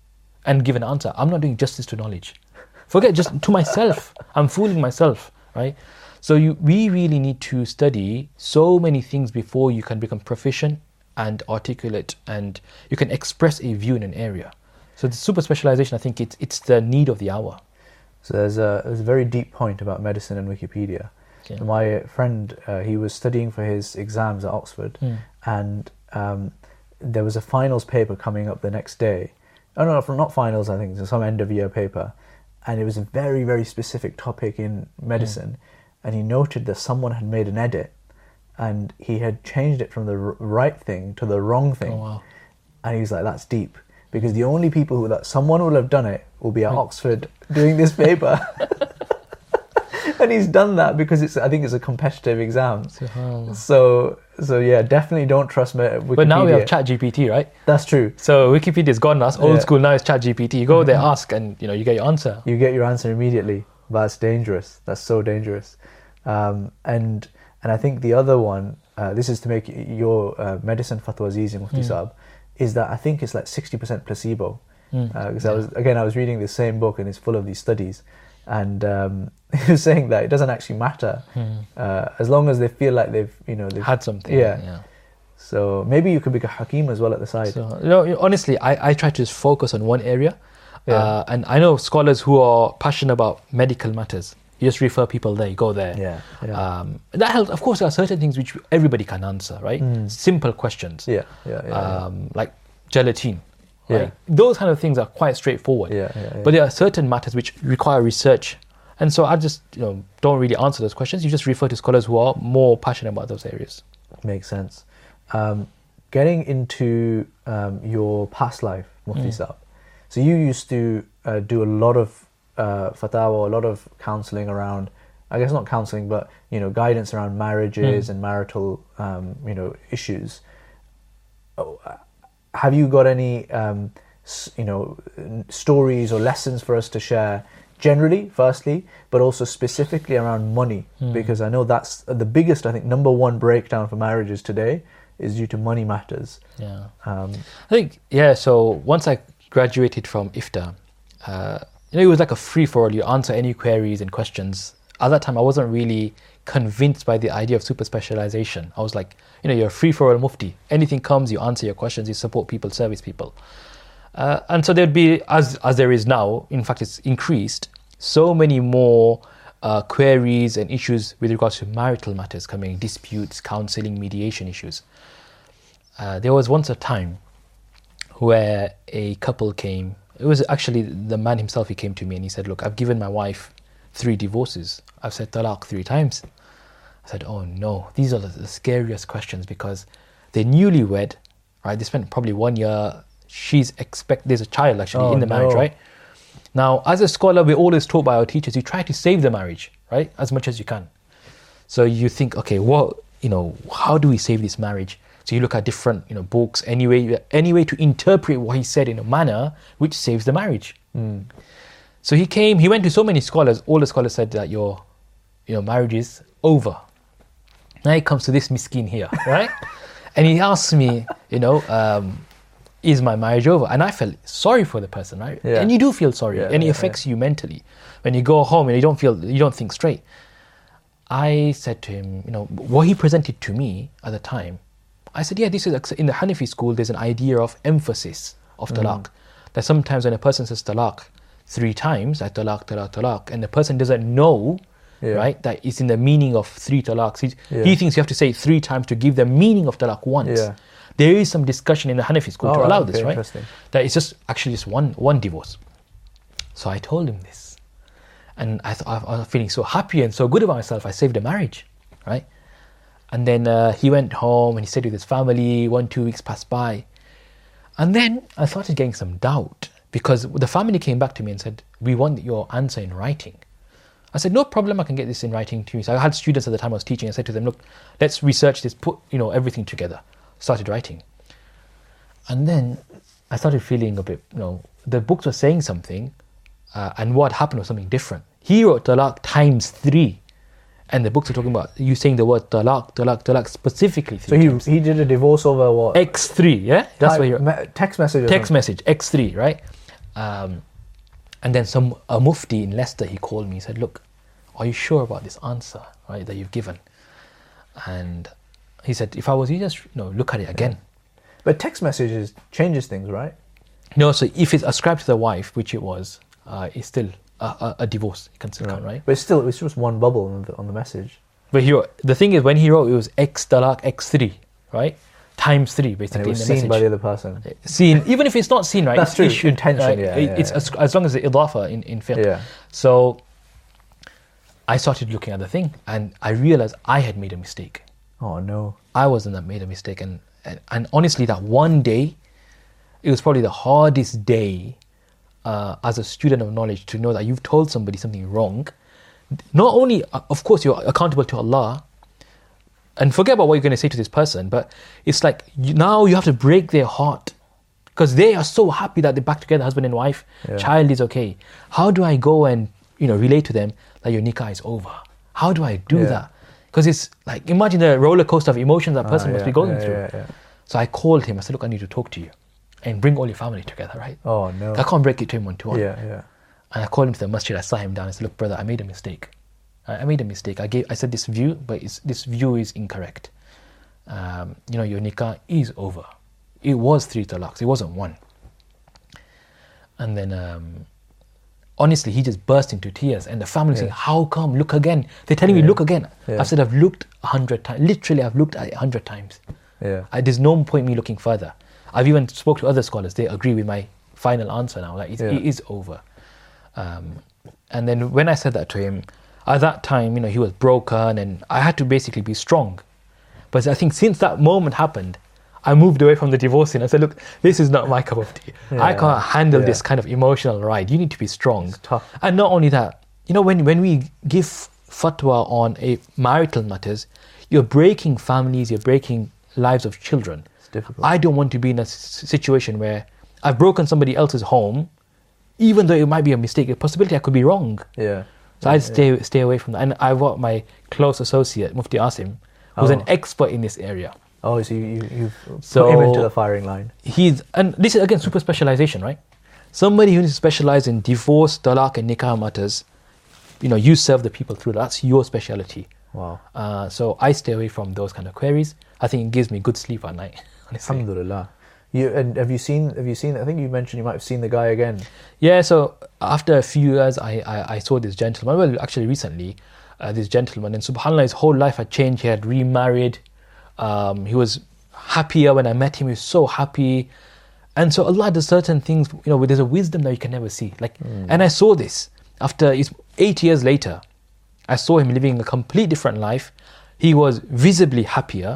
and give an answer, I'm not doing justice to knowledge. Forget just to myself. I'm fooling myself, right? So you, we really need to study so many things before you can become proficient and articulate, and you can express a view in an area. So the super specialization, I think it's it's the need of the hour. So there's a there's a very deep point about medicine and Wikipedia. Okay. My friend, uh, he was studying for his exams at Oxford, mm. and um, there was a finals paper coming up the next day. Oh no, not finals, I think, it's some end of year paper. And it was a very, very specific topic in medicine. Mm. And he noted that someone had made an edit and he had changed it from the r- right thing to the wrong thing. Oh, wow. And he's like, that's deep. Because the only people who that someone will have done it will be at Oxford doing this paper. And he's done that because it's I think it's a competitive exam. Oh. So so yeah, definitely don't trust Wikipedia. But now we have ChatGPT, right? That's true. So Wikipedia's gone now. It's old Yeah. school now. It's ChatGPT. You go there, ask, and you know you get your answer. You get your answer immediately. That's dangerous. That's so dangerous. Um, and and I think the other one, uh, this is to make your uh, medicine fatwas easy, Mufti Mm. Saab, is that I think it's like sixty percent placebo. Mm. Because Yeah. I was again I was reading the same book and it's full of these studies, and um, he was saying that it doesn't actually matter Mm. uh, as long as they feel like they've you know they've Had something. Yeah. yeah. So maybe you could become Hakim as well at the side. So, you know, honestly, I, I try to just focus on one area. Yeah. Uh, and I know scholars who are passionate about medical matters. You just refer people there, you go there. Yeah, yeah. Um, that helps. Of course, there are certain things which everybody can answer, right? Mm. Simple questions. yeah, yeah, yeah, Um, like gelatine. Yeah. Right? Those kind of things are quite straightforward. yeah, yeah, yeah. But there are certain matters which require research. And so I just you know don't really answer those questions. You just refer to scholars who are more passionate about those areas. Makes sense. Um, getting into um, your past life, Mufti Mm. Saab. So you used to uh, do a lot of uh, fatwa, a lot of counselling around, I guess not counselling, but you know, guidance around marriages Mm. and marital, um, you know, issues. Oh, uh, have you got any, um, s- you know, n- stories or lessons for us to share? Generally, firstly, but also specifically around money, Mm. because I know that's the biggest, I think, number one breakdown for marriages today is due to money matters. Yeah. Um, I think, yeah, so once I graduated from I F T A, uh, you know, it was like a free-for-all. You answer any queries and questions. At that time, I wasn't really convinced by the idea of super specialization. I was like, you know, you're a free-for-all mufti. Anything comes, you answer your questions, you support people, service people. Uh, and so there'd be, as as there is now, in fact, it's increased, so many more uh, queries and issues with regards to marital matters coming, disputes, counseling, mediation issues. Uh, there was once a time where a couple came. It was actually the man himself. He came to me and he said, look, I've given my wife three divorces. I've said talaq three times. I said, oh no, these are the, the scariest questions because they're newlywed, right? They spent probably one year. She's expect there's a child actually Oh, in the marriage, no. right? Now, as a scholar, we're always taught by our teachers, you try to save the marriage, right? As much as you can. So you think, okay, what, you know, how do we save this marriage? So you look at different, you know, books, any way, any way to interpret what he said in a manner which saves the marriage. mm, So he came, he went to so many scholars. All the scholars said that your, you know, marriage is over. Now he comes to this miskin here, right? And he asks me, you know, um, is my marriage over? And I felt sorry for the person, right? Yeah. And you do feel sorry, Yeah, and it yeah, affects you mentally when you go home and you don't feel, you don't think straight. I said to him, you know, what he presented to me at the time. I said, yeah, this is in the Hanafi school. There's an idea of emphasis of talaq. That sometimes when a person says talaq three times, like talaq, talaq, talaq, and the person doesn't know, Yeah. right, that it's in the meaning of three talaqs. He, Yeah. he thinks you have to say it three times to give the meaning of talaq once. Yeah. There is some discussion in the Hanafi school Oh, to right, allow okay, this, right? interesting. That it's just actually just one one divorce. So I told him this, and I thought I was feeling so happy and so good about myself. I saved a marriage, right? And then uh, he went home and he stayed with his family. One, two weeks passed by. And then I started getting some doubt because the family came back to me and said, we want your answer in writing. I said, no problem, I can get this in writing to you. So I had students at the time I was teaching. I said to them, look, let's research this, put you know everything together. Started writing. And then I started feeling a bit, you know, the books were saying something uh, and what happened was something different. He wrote talaq times three. And the books are talking about you saying the word talaq, talaq, talaq specifically so three he times. he did a divorce over what? X three, yeah? That's Type- what he me- text message. or text something? message, X three, right? Um, and then some a mufti in Leicester, he called me, he said, look, are you sure about this answer, right, that you've given? And he said, if I was you, just you know, look at it again. But text messages changes things, right? No, so if it's ascribed to the wife, which it was, uh, it's still a, a, a divorce, you can still count, right? But still, it was just one bubble on the, on the message. But he wrote, the thing is, when he wrote, it was X talaq X three, right? Times three, basically, And it was in the seen message. by the other person. Seen, even if it's not seen, right? That's it's true, issued, intention, right? yeah, It- yeah, it's yeah. As, as long as the idafa in, in fiqh. Yeah. So I started looking at the thing and I realized I had made a mistake. Oh no. I wasn't that made a mistake. And, and, and honestly, that one day, it was probably the hardest day uh, as a student of knowledge to know that you've told somebody something wrong. Not only, uh, of course, you're accountable to Allah, and forget about what you're going to say to this person, but it's like you, now you have to break their heart because they are so happy that they're back together, husband and wife, yeah. child is okay. How do I go and, you know, relate to them that your nikah is over? How do I do yeah. that? Because it's like, imagine the roller coaster of emotions that person ah, yeah, must be going yeah, through. Yeah, yeah. So I called him. I said, look, I need to talk to you and bring all your family together, right? Oh, no. I can't break it to him one to one. Yeah, yeah. And I called him to the masjid. I sat him down and said, look, brother, I made a mistake. I, I made a mistake. I gave. I said this view, but it's, this view is incorrect. Um, you know, your nikah is over. It was three talaqs. It wasn't one. And then, um, honestly, he just burst into tears. And the family yeah. saying, how come? Look again. They're telling yeah. me, look again. Yeah. I said, I've looked a hundred times. Literally, I've looked at it a hundred times. Yeah. I, there's no point me looking further. I've even spoke to other scholars. They agree with my final answer now. Like, it's, yeah. it is over. Um, and then when I said that to him, at that time, you know, he was broken and I had to basically be strong. But I think since that moment happened, I moved away from the divorcing. I said, look, this is not my cup of tea. Yeah. I can't handle yeah. this kind of emotional ride. You need to be strong. It's tough. And not only that, you know, when, when we give fatwa on a marital matters, you're breaking families, you're breaking lives of children. It's difficult. I don't want to be in a situation where I've broken somebody else's home, even though it might be a mistake, a possibility I could be wrong. Yeah. So yeah, I'd stay yeah. stay away from that. And I've got my close associate, Mufti Asim, who's oh. an expert in this area. Oh, so you, you, you've so put him into the firing line. He's, and this is again super specialization, right? Somebody who needs to specialize in divorce, talaq and nikah matters, you know, you serve the people through that. That's your speciality. Wow. Uh, so I stay away from those kind of queries. I think it gives me good sleep at night, honestly. Alhamdulillah. You, and have you seen, have you seen, I think you mentioned you might have seen the guy again. Yeah, so after a few years, I, I, I saw this gentleman, well, actually recently, uh, this gentleman, and subhanAllah, his whole life had changed. He had remarried. Um, he was happier when I met him. He was so happy. And so Allah does certain things, you know, where there's a wisdom that you can never see. Like, mm. And I saw this after, it's eight years later, I saw him living a complete different life. He was visibly happier,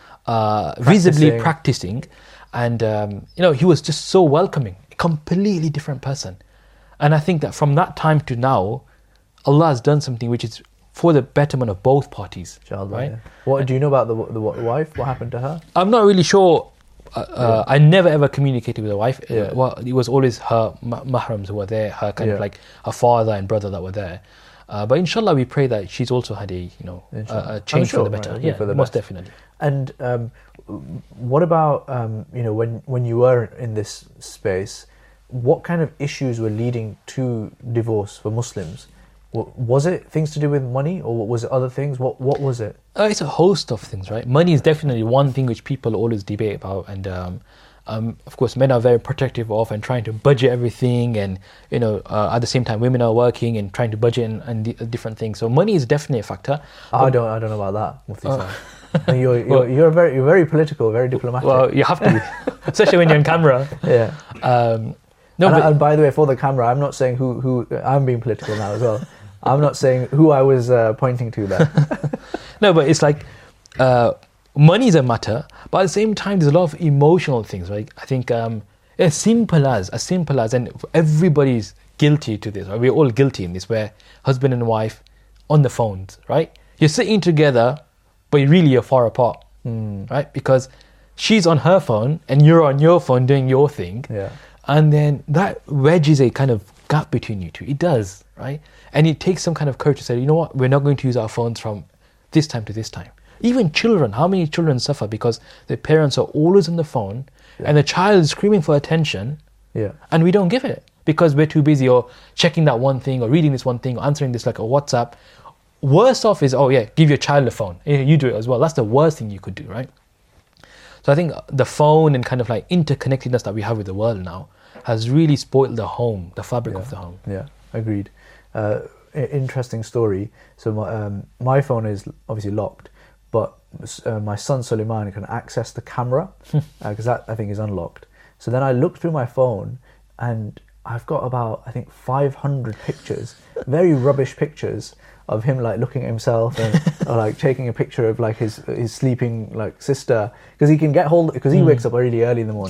uh, practicing. visibly practicing. And, um, you know, he was just so welcoming, a completely different person. And I think that from that time to now, Allah has done something which is for the betterment of both parties. Inshallah, right? Yeah. What do you know about the, the wife? What happened to her? I'm not really sure. Uh, uh, yeah. I never ever communicated with the wife. Yeah. Uh, well, it was always her ma- mahrams who were there, her kind yeah. of like her father and brother that were there. Uh, but inshallah, we pray that she's also had a you know a, a change sure, for the better. Right, yeah, for the most best. definitely. And um, what about um, you know when when you were in this space, what kind of issues were leading to divorce for Muslims? Was it things to do with money, or was it other things? What what was it? Uh, it's a host of things, right? Money is definitely one thing which people always debate about, and um, um, of course, men are very protective of and trying to budget everything, and you know, uh, at the same time, women are working and trying to budget and, and d- different things. So money is definitely a factor. I um, don't I don't know about that, Mufti uh, you're, you're, well, you're very you're very political, very diplomatic. Well, you have to be, especially when you're on camera. Yeah. Um, no, and, but, and by the way, for the camera, I'm not saying who who I'm being political now as well. I'm not saying who I was uh, pointing to there. No, but it's like uh, money is a matter, but at the same time, there's a lot of emotional things, right? I think um, as simple as, as simple as, and everybody's guilty to this, right? We're all guilty in this, where husband and wife on the phones, right? You're sitting together, but really you're far apart, mm. right? Because she's on her phone and you're on your phone doing your thing. Yeah. And then that wedges a kind of gap between you two. It does, right? And it takes some kind of courage to say, you know what, we're not going to use our phones from this time to this time. Even children, how many children suffer because their parents are always on the phone yeah. and the child is screaming for attention yeah. and we don't give it because we're too busy or checking that one thing or reading this one thing or answering this like a WhatsApp. Worst off is, oh yeah, give your child a phone. You do it as well. That's the worst thing you could do, right? So I think the phone and kind of like interconnectedness that we have with the world now has really spoiled the home, the fabric yeah. of the home. Yeah, agreed. Uh, interesting story. So my, um, my phone is obviously locked, but uh, my son Suleiman can access the camera because uh, that I think is unlocked. So then I looked through my phone and I've got about I think five hundred pictures, very rubbish pictures of him like looking at himself and or, like taking a picture of like his his sleeping like sister because he can get hold because he mm. wakes up really early in the morning. Okay.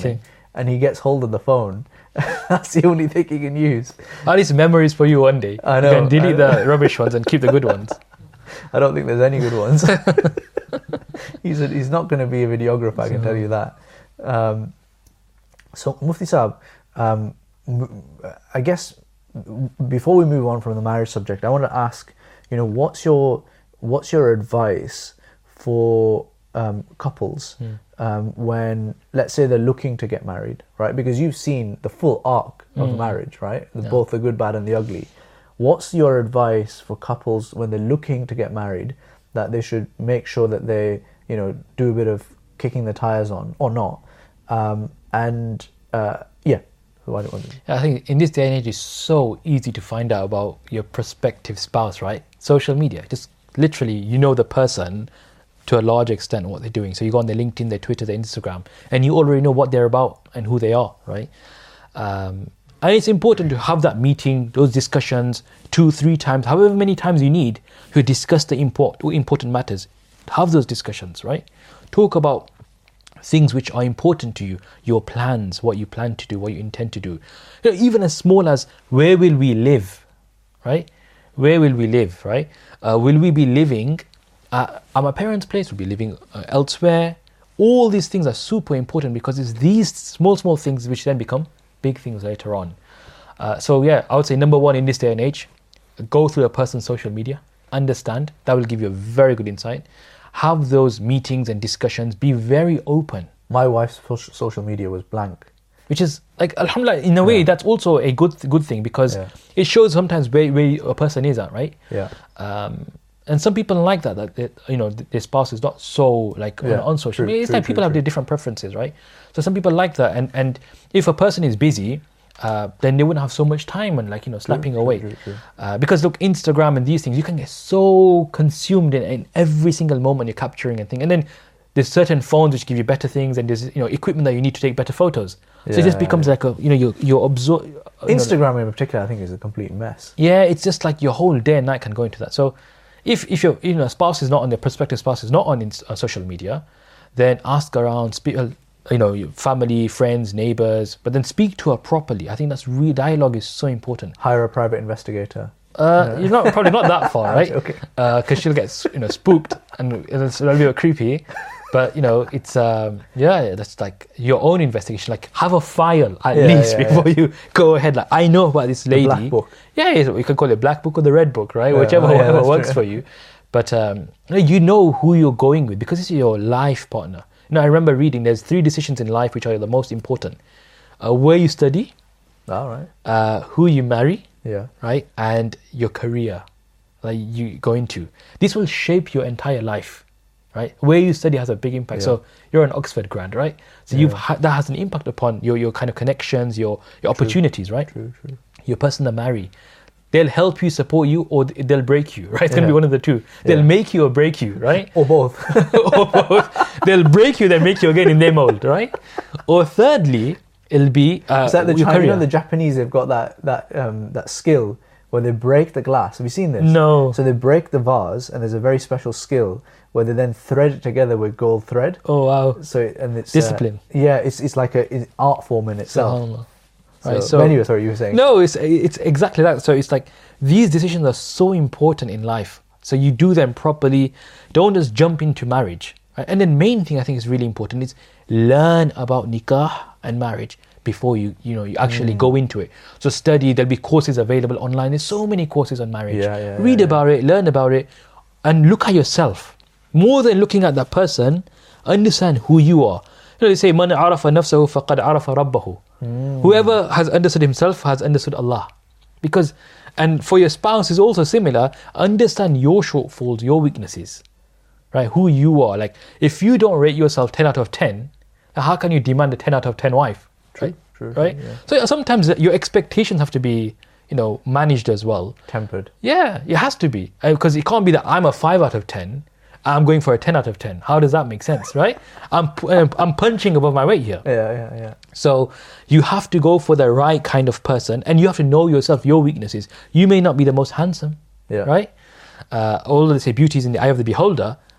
and he gets hold of the phone, that's the only thing he can use. At least memories for you one day. I know, You can delete I know. the rubbish ones and keep the good ones. I don't think there's any good ones. he's a, he's not going to be a videographer, I can tell you that. Um, so Mufti Saab, um, m- I guess before we move on from the marriage subject, I want to ask, you know, what's your what's your advice for um, couples Mm. um, when, let's say, they're looking to get married, right? Because you've seen the full arc of Mm. marriage, right? The, Yeah. Both the good, bad, and the ugly. What's your advice for couples when they're looking to get married, that they should make sure that they, you know, do a bit of kicking the tires on or not? Um, and uh, yeah, why don't we? I think in this day and age, it's so easy to find out about your prospective spouse, right? Social media, just literally, you know the person to a large extent what they're doing. So you go on their LinkedIn, their Twitter, their Instagram, and you already know what they're about and who they are, right? Um, and it's important to have that meeting, those discussions, two, three times, however many times you need to discuss the import, important matters. Have those discussions, right? Talk about things which are important to you, your plans, what you plan to do, what you intend to do. You know, even as small as where will we live, right? Where will we live, right? Uh, will we be living uh, at my parents' place? Will we be living uh, elsewhere? All these things are super important because it's these small, small things which then become big things later on. Uh, so yeah, I would say number one in this day and age, go through a person's social media, understand. That will give you a very good insight. Have those meetings and discussions. Be very open. My wife's soc- social media was blank. Which is like, alhamdulillah, in a way, Yeah. that's also a good good thing because Yeah. it shows sometimes where, where a person is at, right? Yeah. Um, and some people like that, that they, you know, their spouse is not so like Yeah, on, on social true, media. It's true, like people true, have true. their different preferences, right? So some people like that, and and if a person is busy, uh, then they wouldn't have so much time and like you know slapping true, away. true, true. Uh, because look, Instagram and these things, you can get so consumed in, in every single moment you're capturing and thing, and then there's certain phones which give you better things, and there's you know equipment that you need to take better photos. So it just Yeah, becomes yeah. like a you know you're you're absor- you know, Instagram in particular, I think, is a complete mess. yeah, it's just like your whole day and night can go into that. So if if your you know spouse is not on, their prospective spouse is not on ins- uh, social media, then ask around, speak, uh, you know, your family, friends, neighbors, but then speak to her properly. I think that's real dialogue is so important. Hire a private investigator. Uh, You're not probably not that far, right? Okay. Because she'll get you know spooked and it's a little bit creepy. But you know, it's um, yeah, that's like your own investigation. Like have a file at Yeah, least yeah, before you go ahead. Like I know about this lady. black book. Yeah, it's- you can call it black book or the red book, right? Yeah, Whichever oh, yeah, whatever that's works true. for you. But um, you know who you're going with because it's your life partner. You know, I remember reading there's three decisions in life which are the most important: uh, where you study, All right. uh, who you marry, Yeah. right, and your career, like you go into. This will shape your entire life, right? Where you study has a big impact. Yeah. So you're an Oxford grad, right? So Yeah. you've ha- that has an impact upon your your kind of connections, your your opportunities, right? True, true. Your person to marry. They'll help you, support you, or th- they'll break you, right? It's gonna Yeah. be one of the two. They'll Yeah. make you or break you, right? Or both. Or both. They'll break you, then make you again in their mold, right? Or thirdly, it'll be uh, It's like the your Chinese, you career. know, the Japanese, they've got that that um, that skill where they break the glass. Have you seen this? No. So they break the vase, and there's a very special skill where they then thread it together with gold thread. Oh wow. So it- and it's uh, Discipline. yeah, it's it's like a it's art form in itself. SubhanAllah. So, Right, so so- anyway, sorry, you were saying. No, it's it's exactly that. So it's like these decisions are so important in life. So you do them properly. Don't just jump into marriage. Right? And then main thing I think is really important is learn about nikah and marriage before you you know you actually Mm. go into it. So study. There'll be courses available online. There's so many courses on marriage. Yeah, yeah, Read yeah, about it, learn about it, and look at yourself more than looking at that person. Understand who you are. You know, they say, "Man arafa nafsahu faqad arafa rabbahu." Whoever has understood himself has understood Allah. Because, and for your spouse is also similar, understand your shortfalls, your weaknesses, right? Who you are. Like, if you don't rate yourself ten out of ten, how can you demand a ten out of ten wife, right? true, right? yeah. So sometimes your expectations have to be, you know, managed as well. Tempered. Yeah, it has to be. Because it can't be that I'm a five out of ten, I'm going for a ten out of ten. How does that make sense, right? I'm, I'm punching above my weight here. Yeah, yeah, yeah. So you have to go for the right kind of person, and you have to know yourself, your weaknesses. You may not be the most handsome, Yeah. right? Uh, although they say beauty is in the eye of the beholder,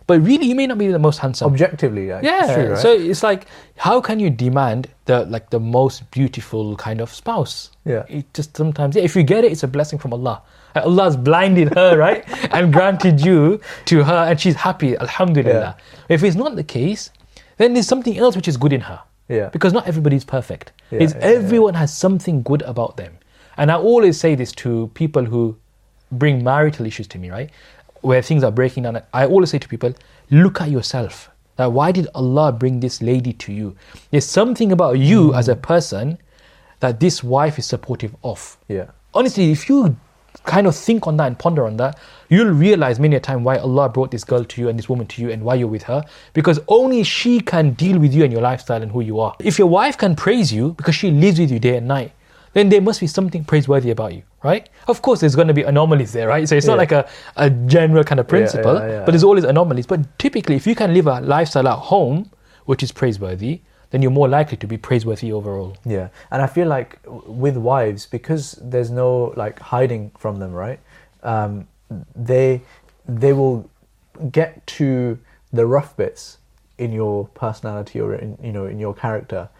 but really you may not be the most handsome. Objectively, yeah. Yeah. It's true, right? So it's like, how can you demand the like the most beautiful kind of spouse? Yeah. It just sometimes, yeah, if you get it, it's a blessing from Allah. And Allah's blinded her, right, and granted you to her, and she's happy. Alhamdulillah. Yeah. If it's not the case, then there's something else which is good in her. Yeah. Because not everybody's perfect. Yeah, it's yeah, everyone has something good about them. And I always say this to people who bring marital issues to me, right? Where things are breaking down. I always say to people, look at yourself. Like, why did Allah bring this lady to you? There's something about you mm. as a person that this wife is supportive of. Yeah. Honestly, if you kind of think on that and ponder on that, you'll realize many a time why Allah brought this girl to you and this woman to you and why you're with her, because only she can deal with you and your lifestyle and who you are. If your wife can praise you because she lives with you day and night, then there must be something praiseworthy about you, right? Of course, there's going to be anomalies there, right? So it's yeah. not like a, a general kind of principle, yeah, yeah, yeah. but there's always anomalies. But typically, if you can live a lifestyle at home, which is praiseworthy, then you're more likely to be praiseworthy overall. Yeah, and I feel like with wives, because there's no like hiding from them, right? Um, they they will get to the rough bits in your personality or in you know in your character,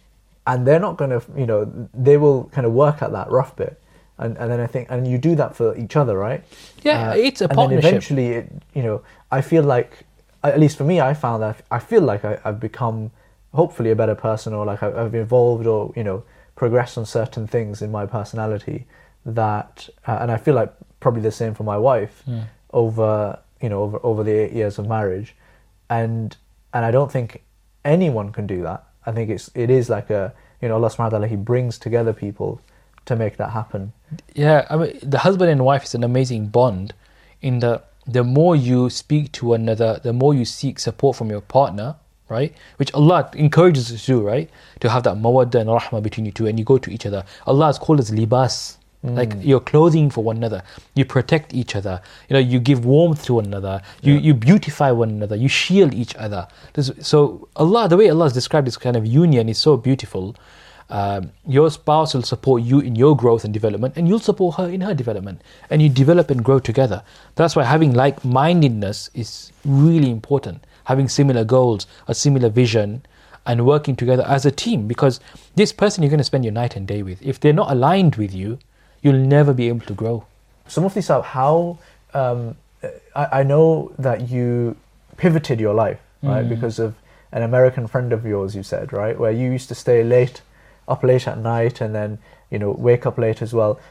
and they're not going to you know they will kind of work at that rough bit, and and then I think and you do that for each other, right? Yeah, uh, it's a and partnership. Then eventually, it, you know, I feel like at least for me, I found that I feel like I, I've become hopefully a better person, or like I've evolved or you know progressed on certain things in my personality that uh, and I feel like probably the same for my wife mm. over you know over over the eight years of marriage, and and I don't think anyone can do that. I think it's it is like a you know Allah subhanahu wa ta'ala, He brings together people to make that happen. Yeah, I mean the husband and wife is an amazing bond in the the more you speak to one another, the more you seek support from your partner, right? Which Allah encourages us to do, right? To have that mawadda and rahmah between you two, and you go to each other. Allah has called us libas, mm. like you're clothing for one another. You protect each other. You know, you give warmth to one another. You yeah. you beautify one another. You shield each other. This, so Allah, the way Allah has described this kind of union is so beautiful. Um, your spouse will support you in your growth and development, and you'll support her in her development, and you develop and grow together. That's why having like-mindedness is really important. Having similar goals, a similar vision, and working together as a team, because this person you're going to spend your night and day with, if they're not aligned with you, you'll never be able to grow. So Mufti Saab, how um, I, I know that you pivoted your life, right, mm. because of an American friend of yours, you said, right, where you used to stay late, up late at night, and then you know wake up late as well.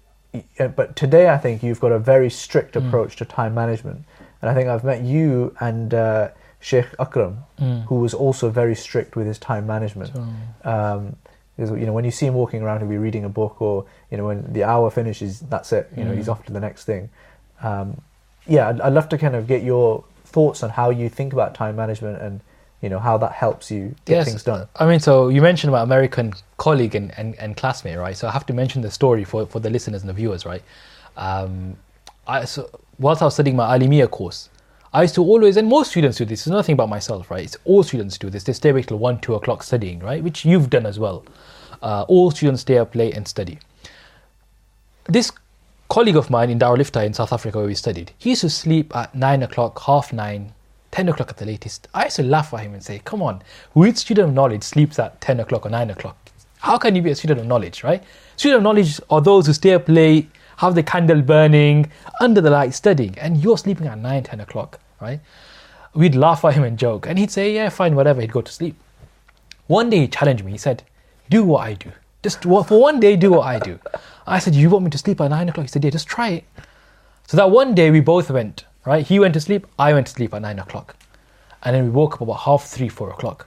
But today, I think you've got a very strict approach mm. to time management. And I think I've met you and uh, Sheikh Akram, mm. who was also very strict with his time management. Sure. Um, because, you know, when you see him walking around, he'll be reading a book, or you know, when the hour finishes, that's it. You know, mm. he's off to the next thing. Um, yeah, I'd, I'd love to kind of get your thoughts on how you think about time management, and you know how that helps you get yes. things done. I mean, so you mentioned about American colleague and, and, and classmate, right? So I have to mention the story for, for the listeners and the viewers, right? Um, I so. Whilst I was studying my Alimiya course, I used to always, and most students do this, it's nothing about myself, right? It's all students do this. They stay awake till one, two o'clock studying, right? Which you've done as well. Uh, all students stay up late and study. This colleague of mine in Darul Ifta in South Africa where we studied, he used to sleep at nine o'clock, half nine, ten o'clock at the latest. I used to laugh at him and say, come on, which student of knowledge sleeps at ten o'clock or nine o'clock? How can you be a student of knowledge, right? Student of knowledge are those who stay up late, have the candle burning, under the light studying, and you're sleeping at nine, ten o'clock, right? We'd laugh at him and joke, and he'd say, yeah, fine, whatever, he'd go to sleep. One day he challenged me, he said, do what I do. Just for one day, do what I do. I said, you want me to sleep at nine o'clock? He said, yeah, just try it. So that one day we both went, right? He went to sleep, I went to sleep at nine o'clock. And then we woke up about half three, four o'clock.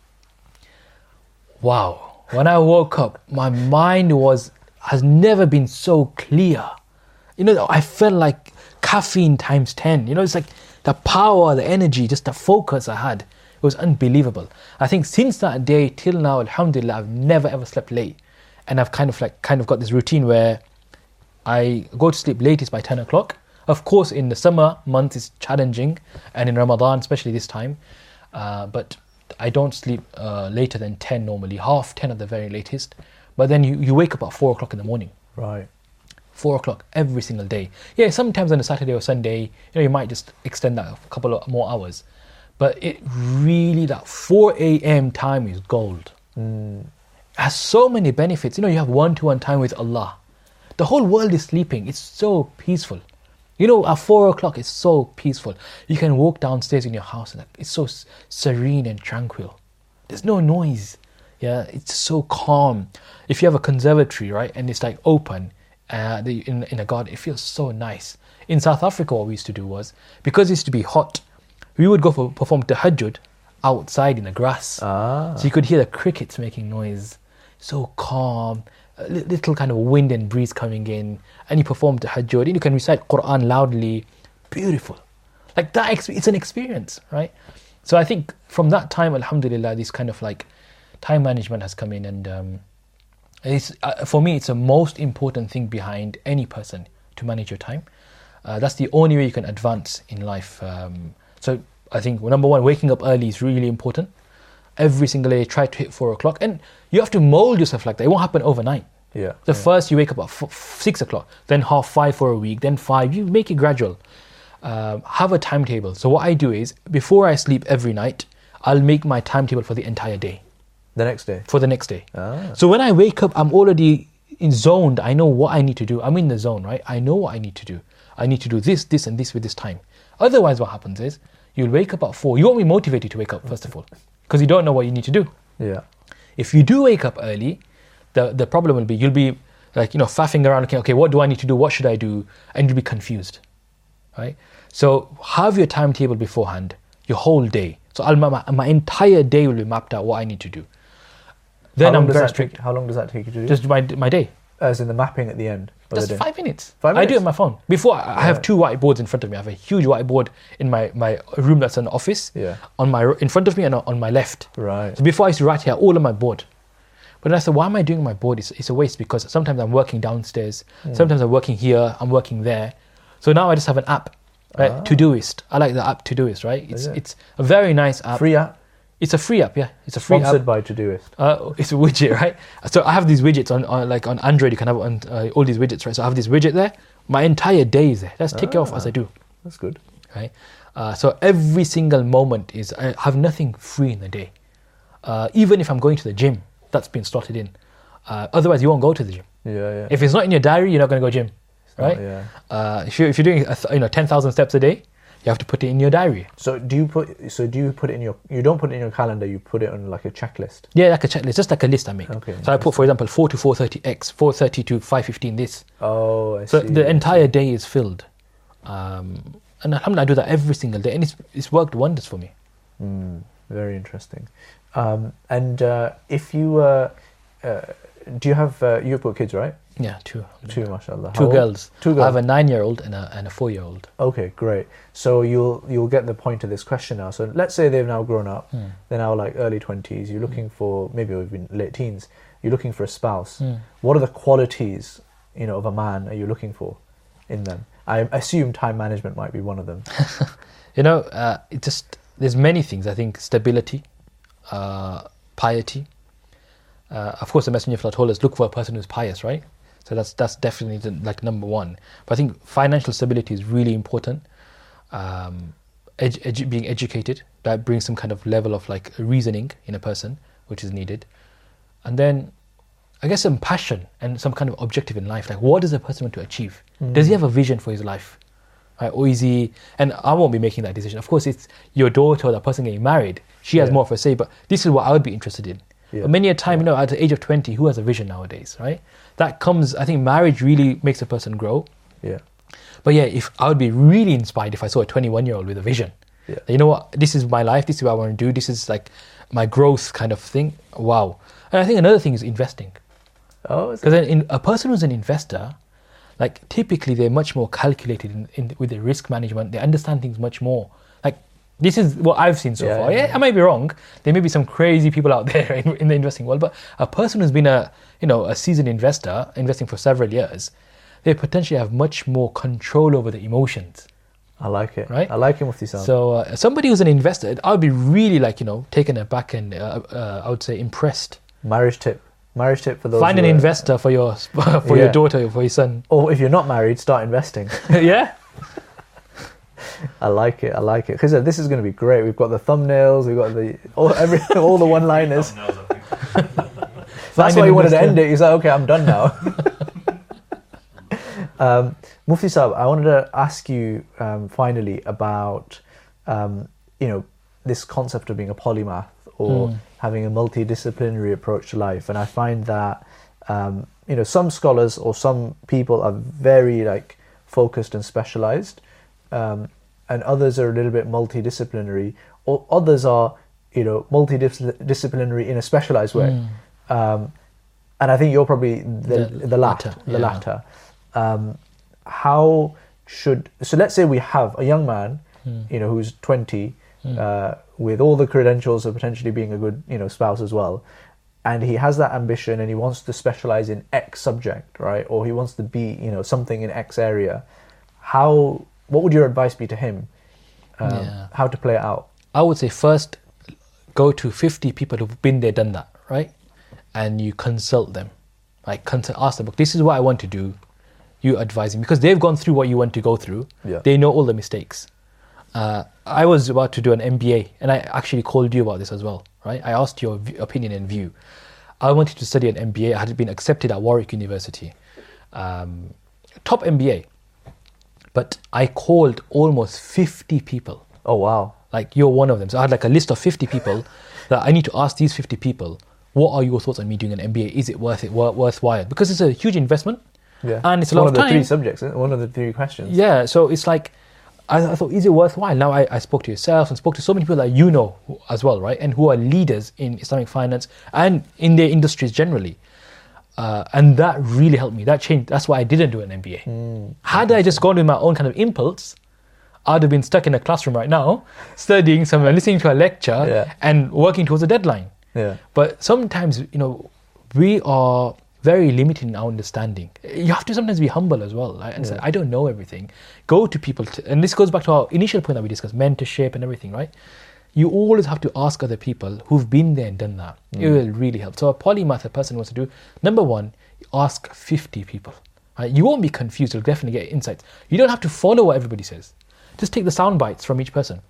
Wow. When I woke up, my mind was has never been so clear. You know, I felt like caffeine times ten. You know, it's like the power, the energy, just the focus I had. It was unbelievable. I think since that day till now, alhamdulillah, I've never ever slept late. And I've kind of like kind of got this routine where I go to sleep latest by ten o'clock. Of course, in the summer months it's challenging, and in Ramadan, especially this time. Uh, but I don't sleep uh, later than ten normally, half ten at the very latest. But then you, you wake up at four o'clock in the morning. Right. four o'clock every single day. Yeah, sometimes on a Saturday or Sunday, you know, you might just extend that a couple of more hours. But it really, that four a.m. time is gold. Mm. It has so many benefits. You know, you have one-to-one time with Allah. The whole world is sleeping. It's so peaceful. You know, at four o'clock, it's so peaceful. You can walk downstairs in your house and it's so serene and tranquil. There's no noise. Yeah, it's so calm. If you have a conservatory, right, and it's like open uh, the, in, in a garden, it feels so nice. In South Africa, what we used to do was, because it used to be hot, we would go for perform tahajjud outside in the grass. Ah. So you could hear the crickets making noise. So calm, a li- little kind of wind and breeze coming in, and you perform tahajjud, and you can recite Quran loudly. Beautiful. Like that, ex- it's an experience, right? So I think from that time, alhamdulillah, this kind of like time management has come in, and um, it's, uh, for me, it's the most important thing behind any person, to manage your time. Uh, that's the only way you can advance in life. Um, so I think, well, number one, waking up early is really important. Every single day, try to hit four o'clock, and you have to mold yourself like that. It won't happen overnight. Yeah. The yeah. first you wake up at f- six o'clock, then half five for a week, then five. You make it gradual. Uh, have a timetable. So what I do is, before I sleep every night, I'll make my timetable for the entire day. The next day. For the next day. Ah. So when I wake up, I'm already in zoned. I know what I need to do. I'm in the zone, right? I know what I need to do. I need to do this, this, and this with this time. Otherwise, what happens is, you'll wake up at four. You won't be motivated to wake up, first of all, because you don't know what you need to do. Yeah. If you do wake up early, the, the problem will be, you'll be like, you know, faffing around, looking, okay, what do I need to do? What should I do? And you'll be confused, right? So have your timetable beforehand, your whole day. So I'll, my, my entire day will be mapped out what I need to do. Then how long I'm does very that strict. Take, how long does that take you to do? Just my, my day. As in the mapping at the end of Just the day? five minutes. Five I do it minutes? on my phone. Before, I I have Yeah. two whiteboards in front of me. I have a huge whiteboard in my, my room that's an office. Yeah. On my in front of me and on my left. Right. So before I used to write here all on my board. But then I said, why am I doing my board? It's, it's a waste, because sometimes I'm working downstairs. Hmm. Sometimes I'm working here. I'm working there. So now I just have an app, right? Ah. Todoist. I like the app Todoist, right? It's it? it's a very nice app. Free app? It's a free app, yeah. It's a free Sponsored app. by Todoist. Uh, it's a widget, right? So I have these widgets on, on like on Android. You can have on uh, all these widgets, right? So I have this widget there. My entire day is there. Let's tick it off as I do, That's good. right? Uh, so every single moment is, I have nothing free in the day. Uh, even if I'm going to the gym, that's been slotted in. Uh, otherwise, you won't go to the gym. Yeah, yeah. If it's not in your diary, you're not going to go gym, right? Oh, yeah. Uh, if you if you're doing a th- you know ten thousand steps a day, you have to put it in your diary. So do you put? So do you put it in your? You don't put it in your calendar. You put it on like a checklist. Yeah, like a checklist, just like a list I make. Okay, So I put, for example, four to four thirty X, four thirty to five fifteen this. Oh, I So see. the entire day is filled. Um, and alhamdulillah, I do that every single day, and it's it's worked wonders for me. Mm, very interesting. Um, and uh, if you uh, uh, do you have uh, you've got kids, right? Yeah, two. Two, mashallah. How Two old? girls. Two girls. I have a nine-year-old and a and a four-year-old. Okay, great. So you'll you'll get the point of this question now. So let's say they've now grown up. Mm. They're now like early twenties. You're looking for maybe even late teens. You're looking for a spouse. Mm. What are the qualities, you know, of a man are you looking for in them? I assume time management might be one of them. You know, uh, it just there's many things. I think stability, uh, piety. Uh, of course, the Messenger of Allah told us, look for a person who's pious, right? So that's that's definitely the, like number one. But I think financial stability is really important. Um, edu- edu- being educated, that brings some kind of level of like reasoning in a person, which is needed. And then, I guess some passion and some kind of objective in life. Like, what does a person want to achieve? Mm. Does he have a vision for his life? Right? Or is he? And I won't be making that decision. Of course, it's your daughter or the person getting married. She has Yeah. more of a say. But this is what I would be interested in. Yeah. But many a time, you know, at the age of twenty, who has a vision nowadays, right? That comes, I think marriage really makes a person grow. Yeah. But yeah, if I would be really inspired if I saw a twenty-one-year-old with a vision. Yeah. You know what? This is my life. This is what I want to do. This is like my growth kind of thing. Wow. And I think another thing is investing. Oh, is it? Because in, a person who's an investor, like typically they're much more calculated in, in with their risk management. They understand things much more. Like this is what I've seen so Yeah, far. yeah, Yeah, yeah. I might be wrong. There may be some crazy people out there in, in the investing world, but a person who's been a you know a seasoned investor, investing for several years, they potentially have much more control over the emotions. I like it. Right? I like it, Mufti Sam. So uh, somebody who's an investor, I would be really like you know taken aback and uh, uh, I would say impressed. Marriage tip. Marriage tip for those. Find an who are- investor for your for Yeah. your daughter or for your son. Or if you're not married, start investing. Yeah. I like it. I like it. Because this is going to be great. We've got the thumbnails. We've got the all, every, all the one-liners. That's why an you wanted to investor. end it. He's like, okay, I'm done now. um, Mufti Saab, I wanted to ask you um, finally about, um, you know, this concept of being a polymath or Mm. having a multidisciplinary approach to life. And I find that, um, you know, some scholars or some people are very like focused and specialized, um, and others are a little bit multidisciplinary, or others are, you know, multidisciplinary in a specialized way. Mm. Um, and I think you're probably the The the, latter. latter, The yeah. latter. Um, how should so? Let's say we have a young man, Mm. you know, who's twenty, Mm. uh, with all the credentials of potentially being a good, you know, spouse as well, and he has that ambition and he wants to specialize in X subject, right? Or he wants to be, you know, something in X area. How? What would your advice be to him? Um, Yeah. How to play it out? I would say first go to fifty people who've been there, done that, right? And you consult them. Like consult, ask them, this is what I want to do. You advise them because they've gone through what you want to go through. Yeah. They know all the mistakes. Uh, I was about to do an M B A and I actually called you about this as well, right? I asked your v- opinion and view. I wanted to study an M B A. I had been accepted at Warwick University. Um, top M B A. But I called almost fifty people. Oh wow! Like you're one of them. So I had like a list of fifty people that I need to ask these fifty people, what are your thoughts on me doing an M B A? Is it worth it, wor- worthwhile? Because it's a huge investment Yeah, and it's a one lot of of the time. three subjects. Isn't it? One of the three questions. Yeah, so it's like, I, I thought, is it worthwhile? Now I, I spoke to yourself and spoke to so many people that you know who- as well, right? And who are leaders in Islamic finance and in their industries generally. Uh, and that really helped me. That changed. That's why I didn't do an M B A. Mm. Had I just gone with my own kind of impulse, I'd have been stuck in a classroom right now, studying somewhere, listening to a lecture, Yeah. and working towards a deadline. Yeah. But sometimes, you know, we are very limited in our understanding. You have to sometimes be humble as well, right? And say, Yeah. I don't know everything. Go to people, to, and this goes back to our initial point that we discussed, mentorship and everything, right? You always have to ask other people who've been there and done that. It Mm. will really help. So a polymath, a person wants to do, number one, ask fifty people. Right? You won't be confused. You'll definitely get insights. You don't have to follow what everybody says. Just take the sound bites from each person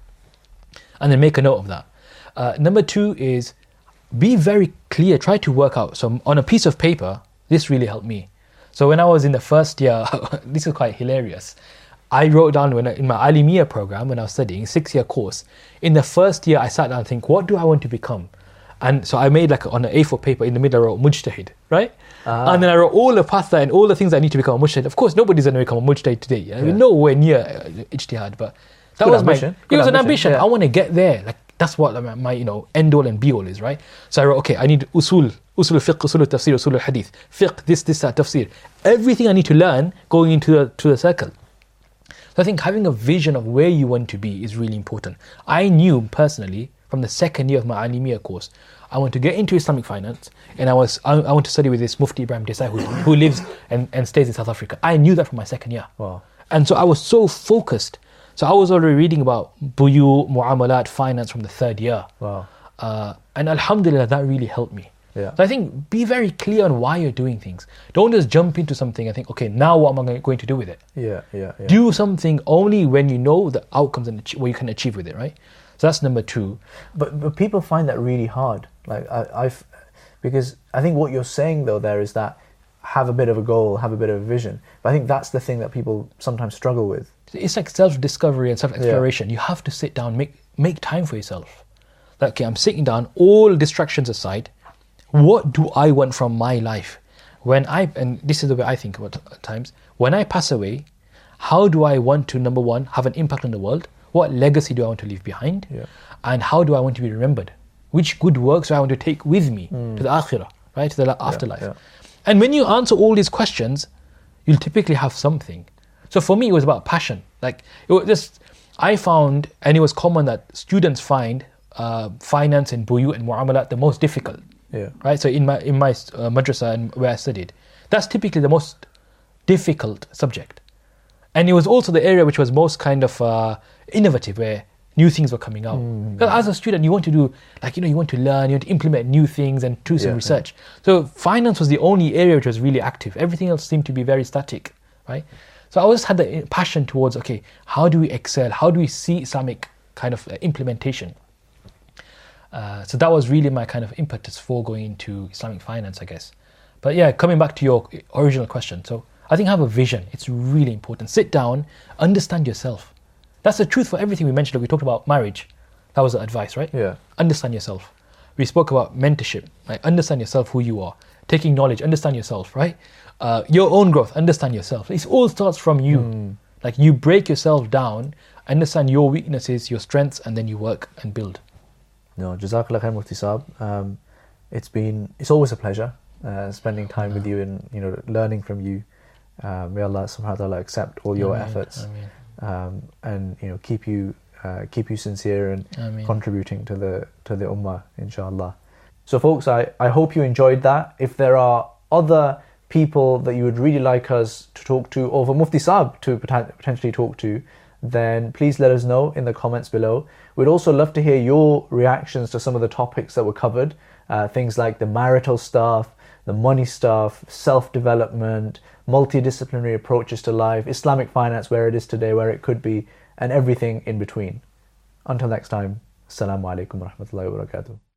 and then make a note of that. Uh, number two is be very clear. Try to work out. So on a piece of paper, this really helped me. So when I was in the first year, this is quite hilarious. I wrote down when I, in my Alimiya program, when I was studying, six-year course, in the first year I sat down and think, what do I want to become? And so I made like on an A four paper, in the middle I wrote Mujtahid, right? Ah. And then I wrote all the path and all the things I need to become a Mujtahid. Of course, nobody's going to become a Mujtahid today. Yeah? We're Yeah. nowhere near uh, Ijtihad, but that Good was ambition. my, it Good was an ambition, ambition. yeah. I want to get there. Like that's what my, my you know end all and be all is, right? So I wrote, okay, I need usul, usul al-fiqh, usul al-tafsir, usul al-hadith, fiqh, this, this, that, tafsir. Everything I need to learn going into the, to the circle. So I think having a vision of where you want to be is really important. I knew personally from the second year of my Alimiya course, I want to get into Islamic finance, and I was I, I want to study with this Mufti Ibrahim Desai who, who lives and, and stays in South Africa. I knew that from my second year. Wow. And so I was so focused. So I was already reading about buyu, muamalat, finance from the third year. Wow. Uh, and alhamdulillah, that really helped me. Yeah. So I think be very clear on why you're doing things. Don't just jump into something and think, okay, now what am I going to do with it? Yeah. Yeah. Yeah. Do something only when you know the outcomes and ach- what you can achieve with it, right? So that's number two. But but people find that really hard. Like I, I've, because I think what you're saying though there is that have a bit of a goal, have a bit of a vision. But I think that's the thing that people sometimes struggle with. It's like self-discovery and self-exploration. You have to sit down, make make time for yourself. Like, okay, I'm sitting down, all distractions aside. What do I want from my life? When I, and this is the way I think about at times, when I pass away, how do I want to, number one, have an impact on the world? What legacy do I want to leave behind? Yeah. And how do I want to be remembered? Which good works do I want to take with me to the akhirah, right? To the la- afterlife. yeah. And when you answer all these questions, you'll typically have something. So for me, it was about passion. Like, it was just, I found, and it was common that students find uh, finance and buyu and muamalat the most difficult. Yeah. Right? So in my in my uh, madrasa and where I studied, that's typically the most difficult subject. And it was also the area which was most kind of uh, innovative, where new things were coming out. Mm. Because as a student, you want to do, like, you know, you want to learn, you want to implement new things and do some Yeah, research. So finance was the only area which was really active. Everything else seemed to be very static, right? So I always had the passion towards, okay, how do we excel? How do we see Islamic kind of uh, implementation? Uh, so that was really my kind of impetus for going into Islamic finance, I guess. But yeah, coming back to your original question. So I think have a vision. It's really important. Sit down, understand yourself. That's the truth for everything we mentioned. Like we talked about marriage. That was the advice, right? Yeah. Understand yourself. We spoke about mentorship, right? Understand yourself, who you are. Taking knowledge, understand yourself, right? Uh, your own growth, understand yourself. It all starts from you. Mm. Like you break yourself down, understand your weaknesses, your strengths, and then you work and build. No, Jazakallah khair Mufti Saab. Um, it's been, it's always a pleasure uh, spending time with you and, you know, learning from you. Uh, may Allah subhanahu wa ta'ala accept all your Ameen, efforts ameen. Um, and, you know, keep you uh, keep you sincere and Ameen. contributing to the to the ummah, inshallah. So folks, I, I hope you enjoyed that. If there are other people that you would really like us to talk to, or for Mufti Saab to poten- potentially talk to, then please let us know in the comments below. We'd also love to hear your reactions to some of the topics that were covered, uh, things like the marital stuff, the money stuff, self-development, multidisciplinary approaches to life, Islamic finance where it is today, where it could be, and everything in between. Until next time, Assalamu alaikum wa rahmatullahi wa barakatuh.